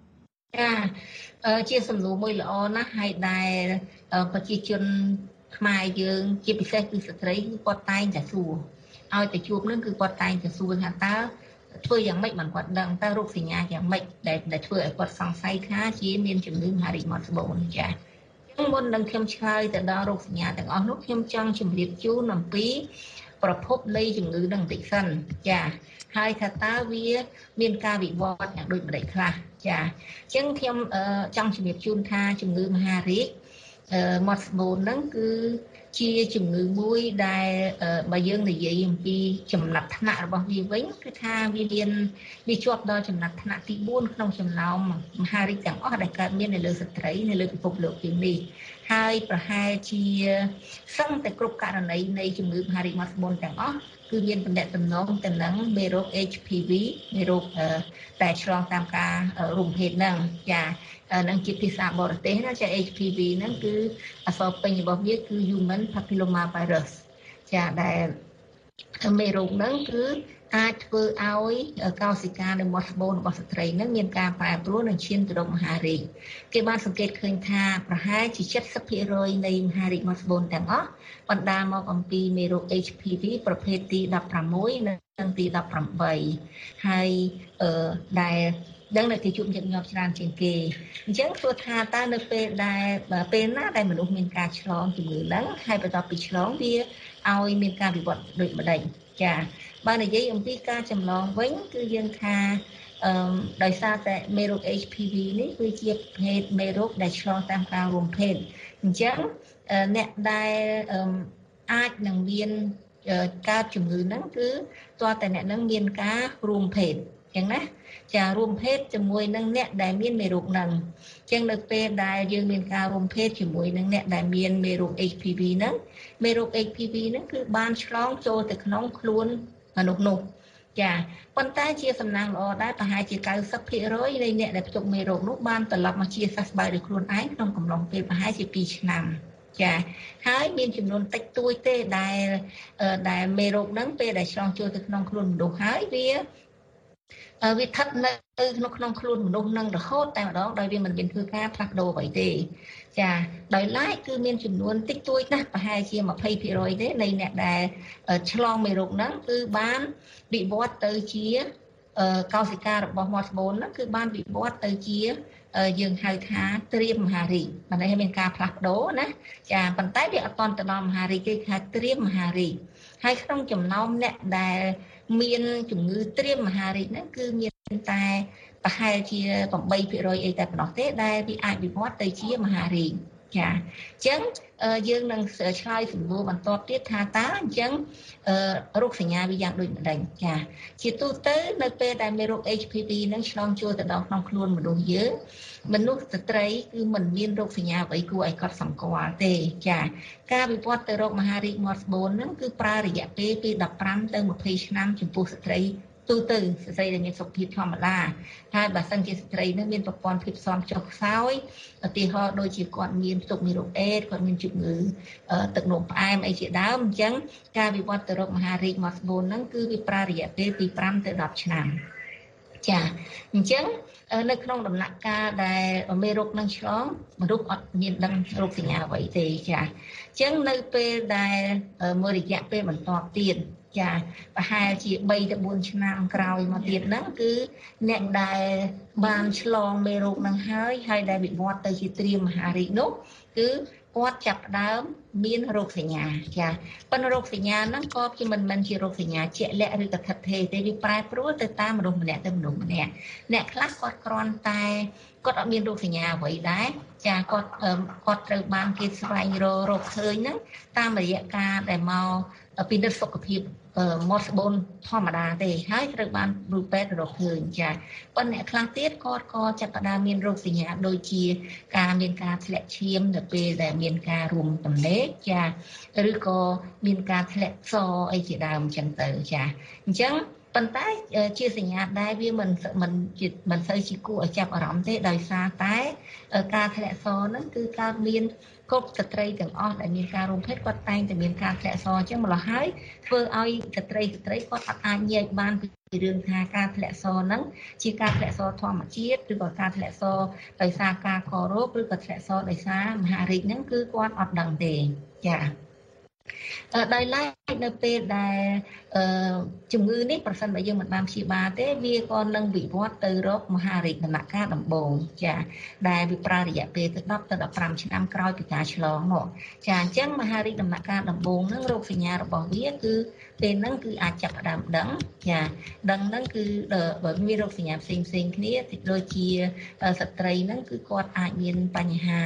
ជាសំណួរមួយល្អណាស់ហើយដែលប្រជាជនខ្មែរយើងជាពិសេសគឺស្ត្រីគឺគាត់តែងតែសួរឲ្យតែជួបនឹងគឺគាត់តែងតែសួរថាតើធ្វើយ៉ាងម៉េចបានគាត់ដឹងតើរោគសញ្ញាយ៉ាងម៉េចដែលធ្វើឲ្យគាត់សង្ស័យថាជាមានជំងឺមហារីកមាត់ស្បូនចាមុននឹងខ្ញុំឆ្លើយទៅដល់រោគសញ្ញាទាំងអស់នោះខ្ញុំចង់ជម្រាបជូនអំពីប្រភពនៃជំងឺនឹងបន្តិចសិនចាហើយថាតើវាមានការវិវត្តយ៉ាងដូចម្តេចខ្លះចាអញ្ចឹងខ្ញុំចង់ជម្រាបជូនថាជំងឺមហារីកមាត់ស្បូនហ្នឹងគឺជាជំងឺមួយដែលបើយើងនិយាយអំពីចំណាត់ថ្នាក់របស់វាវិញគឺថាវាជាប់ដល់ចំណាត់ថ្នាក់ទី4ក្នុងចំណោមមហារីកទាំងអស់ដែលកើតមាននៅលើស្ត្រីនៅលើពិភពលោកយើងនេះហើយប្រហែលជាសឹងតែគ្រប់ករណីនៃជំងឺមហារីកមាត់ស្បូនទាំងអស់គឺមានទំនាក់ទំនងទៅនឹងមេរោគ HPV មេរោគតែឆ្លងតាមការរួមភេទហ្នឹងចានឹងជាភាសាបរទេសណាចា HPV ហ្នឹងគឺអក្សរពេញរបស់វាគឺ Human Papilloma Virus ចាដែលមេរោគហ្នឹងគឺអាចធ្វើឲ្យកោសិកានៅមាត់ស្បូនរបស់ស្ត្រីហ្នឹងមានការប្រែប្រួលនិងឈានទៅរកមហារីកគេបានសង្កេតឃើញថាប្រហែលជា 70% នៃមហារីកមាត់ស្បូនទាំងអស់បណ្ដាលមកអំពីមេរោគ HPV ប្រភេទទី16និងទី18ហើយដែលដឹងនៅទីជួបញឹកញាប់ច្រើនជាងគេអញ្ចឹងទោះថាតើនៅពេលណាដែលមនុស្សមានការឆ្លងជំងឺហ្នឹងហើយបន្ទាប់ពីឆ្លងវាឲ្យមានការវិវត្តដូចម្ដេចចាបើនិយាយអំពីការចម្លងវិញគឺយើងថាដោយសារតែមេរោគ HPV នេះគឺជាប្រភេទមេរោគដែលឆ្លងតាមការរួមភេទអញ្ចឹងអ្នកដែលអាចនឹងមានកើតជំងឺហ្នឹងគឺតើតែអ្នកហ្នឹងមានការរួមភេទអញ្ចឹងណាចារួមភេទជាមួយនឹងអ្នកដែលមានមេរោគហ្នឹងអញ្ចឹងនៅពេលដែលយើងមានការរួមភេទជាមួយនឹងអ្នកដែលមានមេរោគ HPV ហ្នឹងមេរោគ HPV ហ្នឹងគឺបានឆ្លងចូលទៅក្នុងខ្លួនមនុស្សនោះចាប៉ុន្តែជាសំណាងល្អដែរប្រហែលជា 90% នៃអ្នកដែលផ្ទុកមេរោគនោះបានត្រឡប់មកជាសះស្បើយដោយខ្លួនឯងក្នុងកំឡុងពេលប្រហែលជា2ឆ្នាំចាហើយមានចំនួនតិចតួចទេដែលមេរោគហ្នឹងពេលដែលឆ្លងចូលទៅក្នុងខ្លួនមនុស្សហើយវាស្ថិតនៅក្នុងខ្លួនមនុស្សនឹងរហូតតែម្ដងដោយវាមិនមានធ្វើការផ្លាស់ប្ដូរអ្វីទេចាដោយឡែកគឺមានចំនួនតិចតួចណាស់ប្រហែលជា 20% ទេនៃអ្នកដែលឆ្លងមេរោគហ្នឹងគឺបានវិវត្តទៅជាកោសិការបស់មាត់ស្បូនហ្នឹងគឺបានវិវត្តទៅជាយើងហៅថាត្រៀមមហារីកបានន័យថាមានការផ្លាស់ប្ដូរណាចាប៉ុន្តែវាអត់ទាន់ទៅដល់មហារីកទេគឺត្រៀមមហារីកហើយក្នុងចំណោមអ្នកដែលមានជំងឺត្រៀមមហារីកហ្នឹងគឺមានតែប្រហែលជា 8% អីតែប៉ុណ្ណោះទេដែលវាអាចវិវត្តទៅជាមហារីកចាអញ្ចឹងយើងនឹងឆ្លើយសំណួរបន្តទៀតថាតើអញ្ចឹងរោគសញ្ញាវាយ៉ាងដូចម្ដេចចាជាទូទៅនៅពេលដែលមានរោគ HPV នឹងឆ្លងចូលទៅដល់ក្នុងខ្លួនមនុស្សយើងមនុស្សស្ត្រីគឺមិនមានរោគសញ្ញាអ្វីគួរឲ្យកត់សម្គាល់ទេចាការវិវត្តទៅរោគមហារីកមាត់ស្បូនហ្នឹងគឺប្រើរយៈពេលពី15ទៅ20ឆ្នាំចំពោះស្ត្រីទូទៅស្ត្រីដែលមានសុខភាពធម្មតាហើយបើសិនជាស្ត្រីនោះមានប្រព័ន្ធភាពស៊ាំចុះខ្សោយឧទាហរណ៍ដូចជាគាត់មានផ្ទុកមេរោគអេដគាត់មានជំងឺទឹកនោមផ្អែមអីជាដើមអញ្ចឹងការវិវត្តទៅរោគមហារីកមាត់ស្បូនហ្នឹងគឺវាប្រើរយៈពេលពី5ទៅ10ឆ្នាំចាអញ្ចឹងនៅក្នុងដំណាក់កាលដែលមេរោគនឹងឆ្លងមនុស្សអត់មានដឹងរោគសញ្ញាអ្វីទេចាអញ្ចឹងនៅពេលដែលមួយរយៈពេលបន្តទៀតចាប្រហែលជា3ទៅ4ឆ្នាំក្រោយមកទៀតហ្នឹងគឺអ្នកដែលបានឆ្លងមេរោគហ្នឹងហើយដែលវិវត្តទៅជាត្រៀមមហារីកនោះគឺគាត់ចាប់ផ្ដើមមានរោគសញ្ញាចាប៉ុន្តែរោគសញ្ញាហ្នឹងក៏ជាមិនមែនជារោគសញ្ញាជាក់លាក់ឬក៏ថិតថេរទេវាប្រែប្រួលទៅតាមមនុស្សម្នាក់ទៅមនុស្សម្នាក់អ្នកខ្លះគាត់គ្រាន់តែគាត់អត់មានរោគសញ្ញាអ្វីដែរចាគាត់ត្រូវបានគេស្វែងរកឃើញហ្នឹងតាមរយៈការដែលមកពិនិត្យសុខភាពមាត់ស្បូនធម្មតាទេហើយត្រូវបានគ្រូពេទ្យរកឃើញចាប៉ុន្តែអ្នកខ្លះទៀតគាត់ក៏ចាប់ផ្ដើមមានរោគសញ្ញាដូចជាការមានការធ្លាក់ឈាមនៅពេលដែលមានការរួមទំនេរចាឬក៏មានការធ្លាក់សអីជាដើមអញ្ចឹងទៅចាអញ្ចឹងប៉ុន្តែជាសញ្ញាដែរវាមិនសូវជាគួរឲ្យចាប់អារម្មណ៍ទេដោយសារតែការធ្លាក់សហ្នឹងគឺកើតមានគ្រប់ស្ត្រីទាំងអស់ដែលមានការរួមភេទគាត់តែងតែមានការធ្លាក់សអញ្ចឹងម្ល៉េះហើយធ្វើឲ្យស្ត្រីគាត់អាចញែកបានពីរឿងថាការធ្លាក់សហ្នឹងជាការធ្លាក់សធម្មជាតិឬក៏ការធ្លាក់សដោយសារការកករោគឬក៏ធ្លាក់សដោយសារមហារីកហ្នឹងគឺគាត់អត់ដឹងទេចាដោយឡែកនៅពេលដែលជំងឺនេះប្រសិនបើយើងមិនបានព្យាបាលទេវាក៏នឹងវិវត្តទៅរកមហារីកដំណាក់កាលដំបូងចាដែលវាប្រើរយៈពេលទៅ10ទៅ15ឆ្នាំក្រោយពីការឆ្លងមកចាអញ្ចឹងមហារីកដំណាក់កាលដំបូងហ្នឹងរោគសញ្ញារបស់វាគឺពេលហ្នឹងគឺអាចចាប់ផ្ដើមដឹងចាដឹងហ្នឹងគឺបើមានរោគសញ្ញាផ្សេងគ្នាដូចជាស្ត្រីហ្នឹងគឺគាត់អាចមានបញ្ហា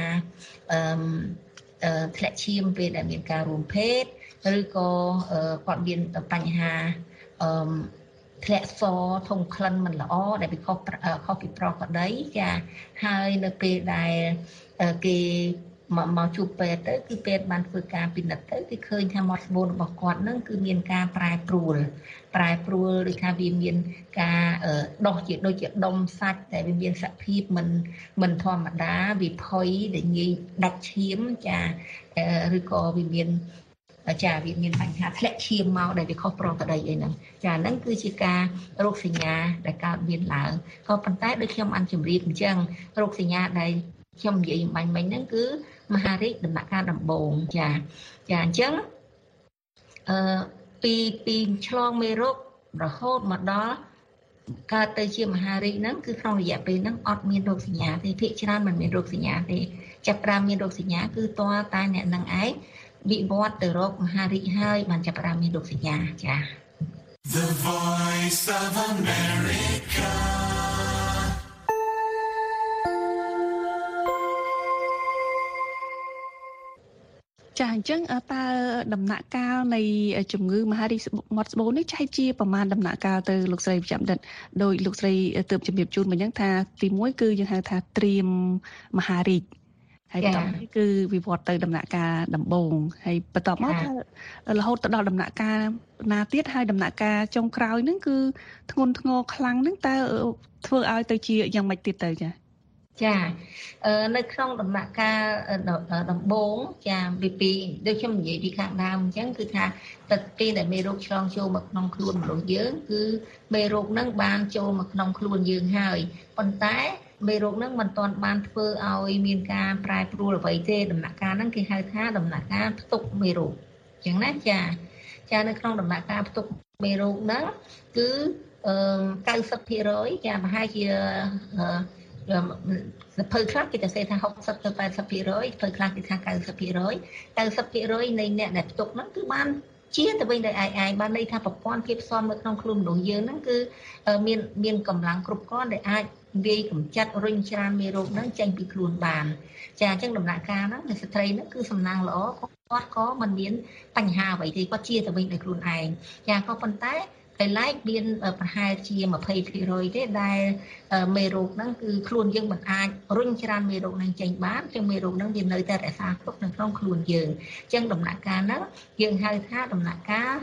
ធ្លាក់ឈាមពេលដែលមានការរួមភេទឬក៏គាត់មានបញ្ហាធ្លាក់សធុំក្លិនមិនល្អដែលវាខុសពីប្រុសប្តីចាហើយនៅពេលដែលគេមកជួបពេទ្យទៅគឺពេទ្យបានធ្វើការពិនិត្យទៅគឺឃើញថាមាត់ស្បូនរបស់គាត់នឹងគឺមានការប្រែប្រួលឬថាវាមានការដោះជាដូចជាដុំសាច់តែវាមានសភាពមិនធម្មតាវាផុយដែលងាយដាច់ឈាមចាឬក៏វាមានបញ្ហាធ្លាក់ឈាមមកដែលវាខុសប្រក្រតីអីហ្នឹងចាហ្នឹងគឺជាការរោគសញ្ញាដែលកើតមានឡើងក៏ប៉ុន្តែដូចខ្ញុំបានជម្រាបអញ្ចឹងរោគសញ្ញាដែលខ្ញុំនិយាយបាញ់មិញហ្នឹងគឺមហារីកដំណាក់កាលដំបូងចាអញ្ចឹងពីឆ្លងមេរោគរហូតមកដល់កើតទៅជាមហារីកហ្នឹងគឺក្នុងរយៈពេលហ្នឹងអត់មានរោគសញ្ញាទេភាគច្រើនមិនមានរោគសញ្ញាទេចាប់ផ្ដើមមានរោគសញ្ញាគឺតើតែអ្នកនឹងឯងវិវត្តទៅរោគមហារីកហើយបានចាប់ផ្ដើមមានរោគសញ្ញាចា The Voice of America ចាអញ្ចឹងតើដំណាក់កាលនៃជំងឺមហារីកមាត់ស្បូននេះចែកជាប្រមាណដំណាក់កាលទៅលោកស្រីប្រចាំដិតដោយលោកស្រីទើបជំរាបជូនមកអញ្ចឹងថាទី1គឺយើងហៅថាត្រៀមមហារីកហើយបន្តនេះគឺវិវត្តទៅដំណាក់កាលដំបូងហើយបន្តមកថារហូតទៅដល់ដំណាក់កាលណាទៀតហើយដំណាក់កាលចុងក្រោយហ្នឹងគឺធ្ងន់ធ្ងរខ្លាំងហ្នឹងតើធ្វើឲ្យទៅជាយ៉ាងម៉េចទៀតទៅចានៅក្នុងដំណាក់កាលដំបូងចាពីដូចខ្ញុំនិយាយពីខាងដើមអញ្ចឹងគឺថាពេលដែលមេរោគឆ្លងចូលមកក្នុងខ្លួនមនុស្សយើងគឺមេរោគហ្នឹងបានចូលមកក្នុងខ្លួនយើងហើយប៉ុន្តែមេរោគហ្នឹងមិនទាន់បានធ្វើឲ្យមានការប្រែប្រួលអ្វីទេដំណាក់កាលហ្នឹងគេហៅថាដំណាក់កាលផ្ទុកមេរោគអញ្ចឹងណាចានៅក្នុងដំណាក់កាលផ្ទុកមេរោគហ្នឹងគឺ90% ចាប្រហែលជាសភៅខ្លះគេតែថា60ទៅ80%សភៅខ្លះគេថា90% នៃអ្នកដែលផ្ទុកហ្នឹងគឺបានជាទៅវិញដោយឯងបានន័យថាប្រព័ន្ធភាពស៊ាំនៅក្នុងខ្លួនមនុស្សយើងហ្នឹងគឺមានកម្លាំងគ្រប់គ្រាន់ដែលអាចវាយកម្ចាត់រុញច្រានមេរោគហ្នឹងចេញពីខ្លួនបានចាអញ្ចឹងដំណាក់កាលហ្នឹងនៃស្ត្រីហ្នឹងគឺសំណាងល្អគាត់ក៏មិនមានបញ្ហាអ្វីទេគាត់ជាទៅវិញដោយខ្លួនឯងចាក៏ប៉ុន្តែតែឡែកមានប្រហែលជា 20% ទេដែលមេរោគហ្នឹងគឺខ្លួនយើងមិនអាចរុញច្រានមេរោគហ្នឹងចេញបានចឹងមេរោគហ្នឹងវានៅតែរក្សាទុកនៅក្នុងខ្លួនយើងចឹងដំណាក់កាលហ្នឹងយើងហៅថាដំណាក់កាល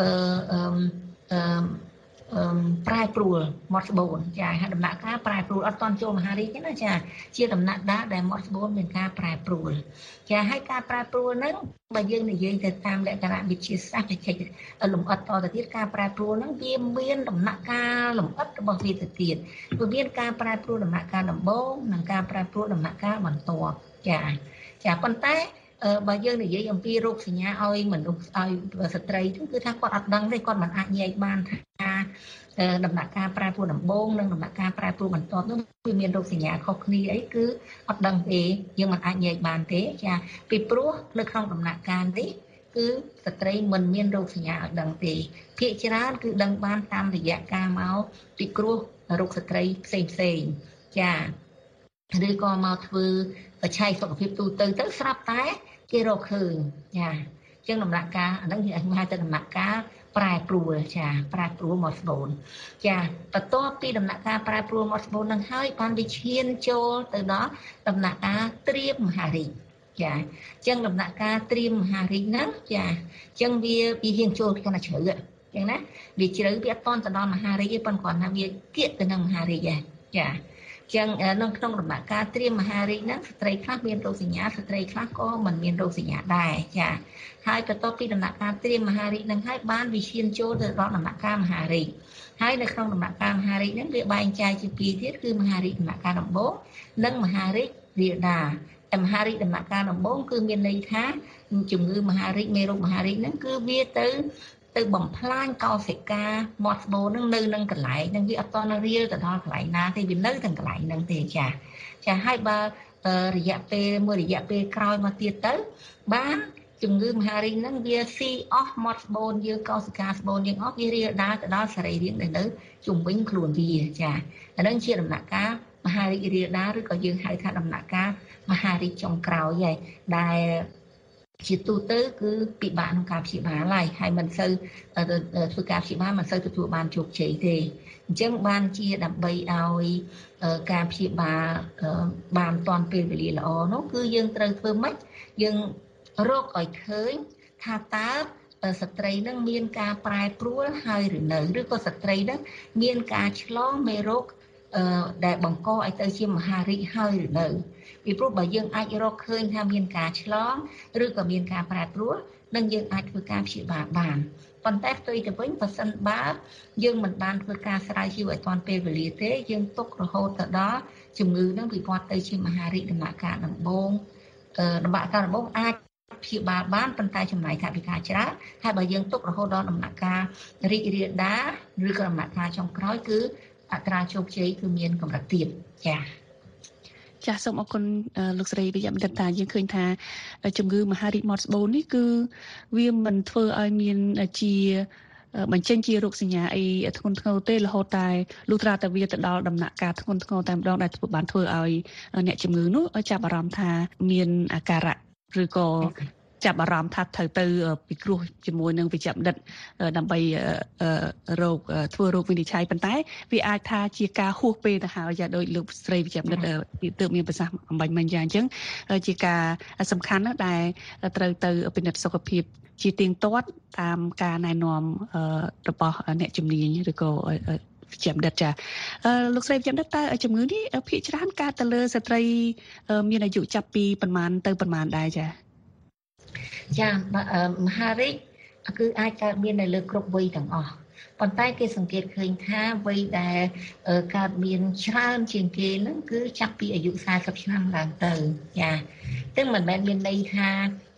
ប្រែប្រួលមាត់ស្បូនចាហើយដំណាក់កាលប្រែប្រួលអត់តន់ចូលមហារីកទេណាចាជាដំណាក់កាលដែលមាត់ស្បូនមានការប្រែប្រួលចាហើយការប្រែប្រួលហ្នឹងបើយើងនិយាយទៅតាមលក្ខណៈវិទ្យាសាស្ត្រចែកលម្អិតតទៅទៀតការប្រែប្រួលហ្នឹងវាមានដំណាក់កាលលម្អិតរបស់វាទៅទៀតវាមានការប្រែប្រួលដំណាក់កាលដំបូងនិងការប្រែប្រួលដំណាក់កាលបន្ទាប់ចាប៉ុន្តែបើយើងនិយាយអំពីរោគសញ្ញាឲ្យមនុស្សឲ្យស្ត្រីគឺថាគាត់អត់ដឹងទេគាត់មិនអាចញែកបានថាដំណាក់កាលប្រែប្រួលដំបូងនិងដំណាក់កាលប្រែប្រួលបន្ទាប់នោះវាមានរោគសញ្ញាខុសគ្នាអីគឺអត់ដឹងទេយើងមិនអាចញែកបានទេចាពីព្រោះនៅក្នុងដំណាក់កាលនេះគឺស្ត្រីមិនមានរោគសញ្ញាឲ្យដឹងទេភាគច្រើនគឺដឹងបានតាមរយៈការមកពិគ្រោះរោគស្ត្រីផ្សេងចាឬក៏មកធ្វើឆែកសុខភាពទូទៅស្រាប់តែគេរកឃើញចាអញ្ចឹងដំណាក់កាលអាហ្នឹងគេហៅថាដំណាក់កាលប្រែប្រួលចាប្រែប្រួលមាត់ស្បូនចាបន្ទាប់ពីដំណាក់កាលប្រែប្រួលមាត់ស្បូនហ្នឹងហើយបានវាឈានចូលទៅដល់ដំណាក់កាលត្រៀមមហារីកចាអញ្ចឹងដំណាក់កាលត្រៀមមហារីកហ្នឹងចាអញ្ចឹងវាហៀងចូលកាន់តែជ្រៅអញ្ចឹងណាវាជ្រៅវាអត់តន់ទៅដល់មហារីកទេប៉ុន្តែគាត់ថាវាគៀកទៅនឹងមហារីកចាចឹងនៅក្នុងដំណាក់កាលត្រៀមមហារីកហ្នឹងស្ត្រីខ្លះមានរោគសញ្ញាស្ត្រីខ្លះក៏មិនមានរោគសញ្ញាដែរចាហើយបន្ទាប់ពីដំណាក់កាលត្រៀមមហារីកហ្នឹងហើយបានវិឈានចូលទៅដល់ដំណាក់កាលមហារីកហើយនៅក្នុងដំណាក់កាលមហារីកហ្នឹងវាបែងចែកជាពីរទៀតគឺមហារីកដំណាក់កាលដំបូងនិងមហារីករាលដាលតែមហារីកដំណាក់កាលដំបូងគឺមានន័យថាជំងឺមហារីកមេរោគមហារីកហ្នឹងគឺវាទៅបំផ្លាញកោសិកាមាត់ស្បូននឹងនៅនឹងកន្លែងនឹងវាអត់តនៅរៀលទៅដល់កន្លែងណាទេវានៅទាំងកន្លែងហ្នឹងទេចាហើយបើរយៈពេលក្រោយមកទៀតទៅបានជំងឺមហារីកហ្នឹងវាស៊ីអស់មាត់ស្បូនយើងកោសិកាស្បូនយើងអស់វារៀលដាលទៅដល់សរីរាង្គដែលនៅជុំវិញខ្លួនវាចាអាហ្នឹងជាដំណាក់កាលមហារីករៀលដាលឬក៏យើងហៅថាដំណាក់កាលមហារីកចុងក្រោយហើយដែលជាទូទៅគឺពិបាកក្នុងការព្យាបាលហើយមិនសូវធ្វើការព្យាបាលមិនសូវទទួលបានជោគជ័យទេអញ្ចឹងបានជាដើម្បីឲ្យការព្យាបាលបានទាន់ពេលវេលាល្អនោះគឺយើងត្រូវធ្វើម៉េចយើងរកឲ្យឃើញថាតើស្ត្រីនឹងមានការប្រែប្រួលហើយឬនៅឬក៏ស្ត្រីនឹងមានការឆ្លងមេរោគដែលបង្កឲ្យទៅជាមហារីកហើយឬនៅពីព្រោះបើយើងអាចរកឃើញថាមានការឆ្លងឬក៏មានការប្រែប្រួលនឹងយើងអាចធ្វើការព្យាបាលបានប៉ុន្តែផ្ទុយទៅវិញបើសិនបើយើងមិនបានធ្វើការស្រាវជ្រាវឲ្យទាន់ពេលវេលាទេយើងទុករហូតទៅដល់ជំងឺនឹងវិវត្តទៅជាមហារីកដំណាក់កាលដំបូងអាចព្យាបាលបានប៉ុន្តែចំណាយថវិកាច្រើនហើយបើយើងទុករហូតដល់ដំណាក់កាលរីករាលដាលឬក៏ដំណាក់កាលចុងក្រោយគឺអត្រាជោគជ័យគឺមានកម្រិតទាបចាសូមអរគុណលោកស្រីវិជ្ជបណ្ឌិតតាយើងឃើញថាជំងឺមហារីកមាត់ស្បូននេះគឺវាមិនធ្វើឲ្យមានជាបញ្ចេញជារោគសញ្ញាអីធ្ងន់ធ្ងរទេរហូតតែលុះត្រាតែវាទៅដល់ដំណាក់កាលធ្ងន់ធ្ងរតែម្ដងដែលបានធ្វើឲ្យអ្នកជំងឺនោះចាប់អារម្មណ៍ថាមានអាការៈឬក៏ចាប់អារម្មណ៍ថាត្រូវទៅពិគ្រោះជាមួយនឹងវិជ្ជបណ្ឌិតដើម្បីធ្វើរោគវិនិច្ឆ័យប៉ុន្តែវាអាចថាជាការហួសពេលទៅហើយដោយលោកស្រីវិជ្ជបណ្ឌិតទើបមានប្រសាសន៍អំបញ្ញមិញយ៉ាងអញ្ចឹងជាការសំខាន់ណាស់ដែលត្រូវទៅពិនិត្យសុខភាពជាទៀងទាត់តាមការណែនាំរបស់អ្នកជំនាញឬក៏វិជ្ជបណ្ឌិតចាលោកស្រីវិជ្ជបណ្ឌិតតើជំងឺនេះភាគច្រើនកើតទៅលើស្ត្រីមានអាយុចាប់ពីប្រមាណទៅប្រមាណដែរចាមហារីកគឺអាចកើតមាននៅលើគ្រប់វ័យទាំងអស់ប៉ុន្តែគេសង្កេតឃើញថាវ័យដែលកើតមានច្រើនជាងគេហ្នឹងគឺចាប់ពីអាយុ40ឆ្នាំឡើងទៅចាទាំងមិនមែនមានន័យថា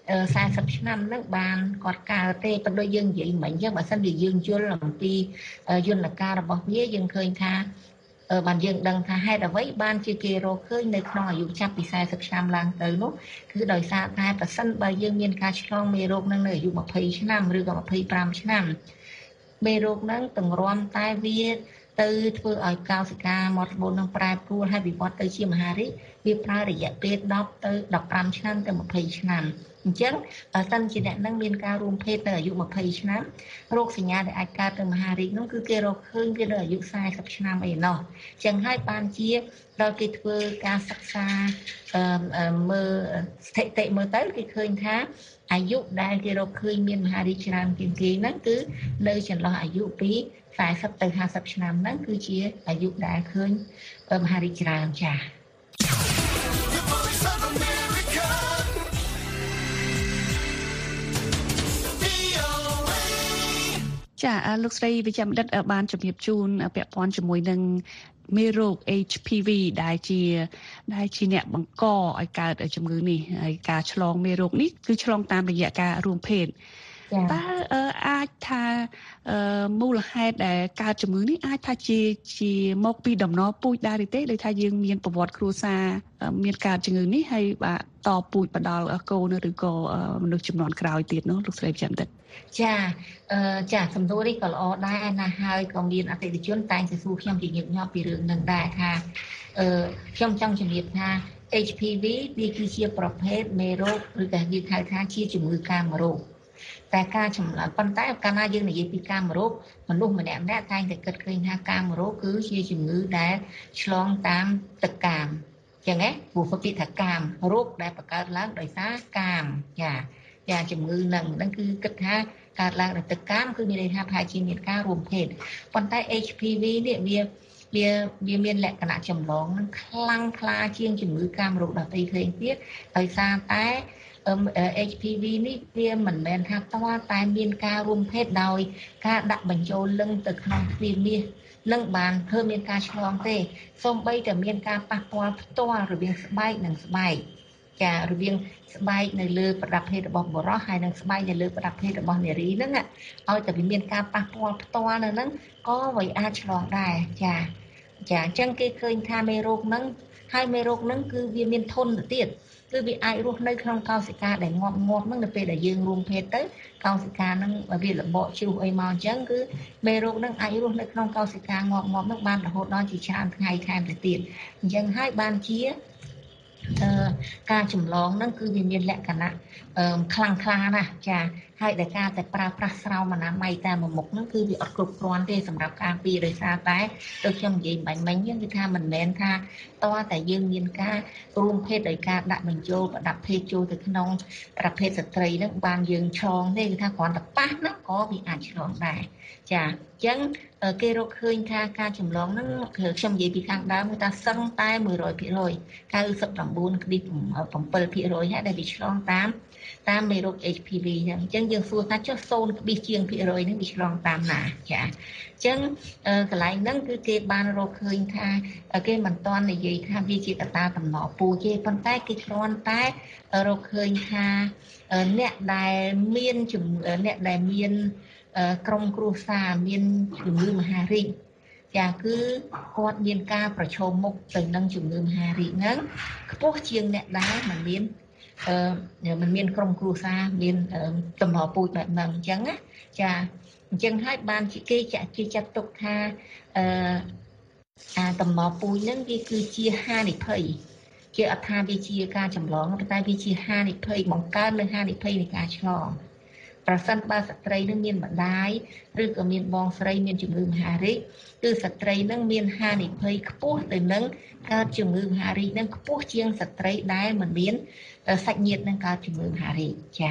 40ឆ្នាំហ្នឹងបានគាត់កើតទេប៉ុន្តែយើងនិយាយមិញអញ្ចឹងបើសិនជាយើងយល់អំពីយន្តការរបស់វាយើងឃើញថាបានយើងដឹងថាហេតុអ្វីបានជាគេរកឃើញនៅក្នុងអាយុចាប់ពី40ឆ្នាំឡើងទៅនោះគឺដោយសារតែប្រសិនបើយើងមានការឆ្លងមេរោគនឹងនៅអាយុ20ឆ្នាំឬក៏25ឆ្នាំមេរោគហ្នឹងទម្រាំតែវាទៅធ្វើឲ្យកោសិកាមាត់ត្បូងនឹងប្រែប្រួលហើយវិវត្តទៅជាមហារីកវាប្រើរយៈពេល10ទៅ15ឆ្នាំទៅ20ឆ្នាំអញ្ចឹងបើសិនជាអ្នកនឹងមានការរួមភេទនៅអាយុ20ឆ្នាំរោគសញ្ញាដែលអាចកើតទៅមហារីកនោះគឺគេរកឃើញវានៅអាយុ40ឆ្នាំអីណោះអញ្ចឹងហើយបានជាដល់គេធ្វើការសិក្សាមើលស្ថិតិមើលទៅគេឃើញថាអាយុដែលគេរកឃើញមានមហារីកច្រើនជាងគេហ្នឹងគឺនៅចន្លោះអាយុពី40ទៅ50ឆ្នាំហ្នឹងគឺជាអាយុដែលឃើញមហារីកច្រើនចា៎ចាលោកស្រីវិជ្ជបណ្ឌិតបានជំរាបជូនពាក់ព័ន្ធជាមួយនឹងមេរោគ HPV ដែលជាអ្នកបង្កឲ្យកើតជំងឺនេះហើយការឆ្លងមេរោគនេះគឺឆ្លងតាមរយៈការរួមភេទតើអាចថាមូលហេតុដែលកើតជំងឺនេះអាចថាជាមកពីដំណពូជដែរឬទេដោយថាយើងមានប្រវត្តិគ្រួសារមានកើតជំងឺនេះហើយបាទតពូជបដល់កូនឬក៏មនុស្សចំនួនក្រោយទៀតនោះលោកស្រីវិជ្ជបណ្ឌិតចាសំណួរនេះក៏ល្អដែរណាហើយក៏មានអតិថិជនតែងទៅសួរខ្ញុំជាញឹកញាប់ពីរឿងនឹងដែរថាខ្ញុំចង់ជម្រាបថា HPV វាគឺជាប្រភេទមេរោគឬក៏គេហៅថាជាជំងឺកាមរោគតែការចម្លើយប៉ុន្តែកាលណាយើងនិយាយពីកាមរោគមនុស្សម្នាក់ៗតែងតែគិតឃើញថាកាមរោគគឺជាជំងឺដែលឆ្លងតាមទឹកកាមចឹងណាព្រោះពាក្យថាកាមរោគដែលបង្កើតឡើងដោយសារកាមចាជំងឺហ្នឹងគឺគិតថាកើតឡើងដោយទឹកកាមគឺមានន័យថាប្រហែលជាមានការរួមភេទប៉ុន្តែ HPV នេះវាមានលក្ខណៈចម្លងនឹងខ្លាំងក្លាជាងជំងឺកាមរោគដទៃផ្សេងទៀតដោយសារតែ HPV នេះវាមិនមែនថាផ្ទាល់តែមានការរួមភេទដោយការដាក់បញ្ចូលលឹងទៅក្នុងទ្វារមាសនឹងបានធ្វើមានការឆ្លងទេសូម្បីតែមានការប៉ះពាល់ផ្ទាល់រវាងស្បែកនិងស្បែកចារវាងស្បែកនៅលើប្រដាប់ភេទរបស់បុរសហើយនិងស្បែកនៅលើប្រដាប់ភេទរបស់នារីហ្នឹងឲ្យតែវាមានការប៉ះពាល់ផ្ទាល់នៅហ្នឹងក៏វាអាចឆ្លងដែរចាអញ្ចឹងគេឃើញថាមេរោគហ្នឹងហើយមេរោគហ្នឹងគឺវាមានធន់ទៅទៀតគឺវាអាចរស់នៅក្នុងកោសិកាដែលងាប់ហ្នឹងនៅពេលដែលយើងរួមភេទទៅកោសិកាហ្នឹងវាលបកជ្រុះអីមកអញ្ចឹងគឺមេរោគហ្នឹងអាចរស់នៅក្នុងកោសិកាងាប់ហ្នឹងបានរហូតដល់ជាច្រើនថ្ងៃថែមទៅទៀតអញ្ចឹងហើយបានជាការចម្លងហ្នឹងគឺវាមានលក្ខណៈខ្លាំងក្លាណាស់ចាហើយដែលការតែប្រើប្រាស់ស្រោមអនាម័យតែមួយមុខហ្នឹងគឺវាអត់គ្រប់គ្រាន់ទេសម្រាប់ការពារដោយសារតែដូចខ្ញុំនិយាយបាញ់មិញហ្នឹងគឺថាមិនមែនថាតើតែយើងមានការរួមភេទដោយការដាក់បញ្ចូលប្រដាប់ភេទចូលទៅក្នុងប្រភេទស្ត្រីហ្នឹងបានយើងឆ្លងទេគឺថាគ្រាន់តែប៉ះហ្នឹងក៏វាអាចឆ្លងដែរចាអញ្ចឹងគេរកឃើញថាការចម្លងហ្នឹងខ្ញុំនិយាយពីខាងដើមគឺថាសឹងតែ 100% 99.7% ហើយដែលវាឆ្លងតាមមេរោគ HPV ហ្នឹងអញ្ចឹងយើងសួរថាចុះ 0.ជាង%ហ្នឹងវាឆ្លងតាមណាចាអញ្ចឹងកន្លែងហ្នឹងគឺគេបានរកឃើញថាគេមិនទាន់និយាយថាវាជាកត្តាតំណពូជទេប៉ុន្តែគេគ្រាន់តែរកឃើញថាអ្នកដែលមានក្រុមគ្រួសារមានជំងឺមហារីកចាគឺគាត់មានការប្រឈមមុខទៅនឹងជំងឺមហារីកហ្នឹងខ្ពស់ជាងអ្នកដែលមិនមានក្រុមគ្រួសារមានតំណពូជបែបហ្នឹងអញ្ចឹងណាចាអញ្ចឹងហើយបានគេចាត់ទុកថាតំណពូជហ្នឹងវាគឺជាហានិភ័យជាអត្ថាវាជាការចម្លងប៉ុន្តែវាជាហានិភ័យបង្កើននៅហានិភ័យនៃការឆ្លងប្រសិនបើស្ត្រីនឹងមានម្ដាយឬក៏មានបងស្រីមានជំងឺមហារីកគឺស្ត្រីនឹងមានហានិភ័យខ្ពស់ទៅនឹងកើតជំងឺមហារីកនឹងខ្ពស់ជាងស្ត្រីដែលមិនមានសាច់ញាតិនឹងកើតជំងឺមហារីកចា៎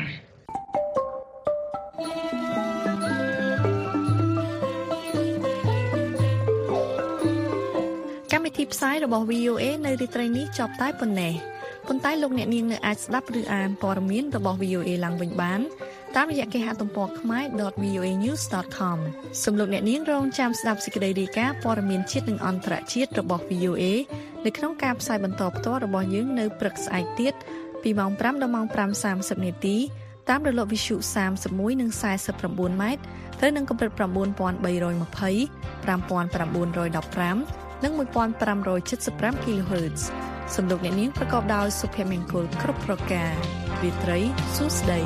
កម្មវិធីផ្សាយរបស់ VOA នៅរាត្រីនេះចប់តែប៉ុណ្ណេះប៉ុន្តែលោកអ្នកនាងនៅអាចស្ដាប់ឬអានព័ត៌មានរបស់ VOA ឡើងវិញបានតាមរយៈគេហទំព័រ khmer.voanews.com សូមលោកអ្នកនាងរងចាំស្ដាប់សេចក្តីរាយការណ៍ព័ត៌មានជាតិនិងអន្តរជាតិរបស់ VOA នៅក្នុងការផ្សាយបន្តផ្ទាល់របស់យើងនៅព្រឹកស្អែកទៀតពីម៉ោង 5 ដល់ម៉ោង 5:30 នាទីតាមរលកវិទ្យុ31និង49ម៉ែត្រត្រូវនឹងកម្រិត 9320 5915 និង 1575 kHz សំឡេងអ្នកនាងប្រកបដោយសុភមង្គលគ្រប់ប្រការរាត្រីសួស្តី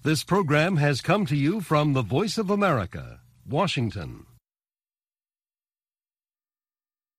This program has come to you from the Voice of America, Washington.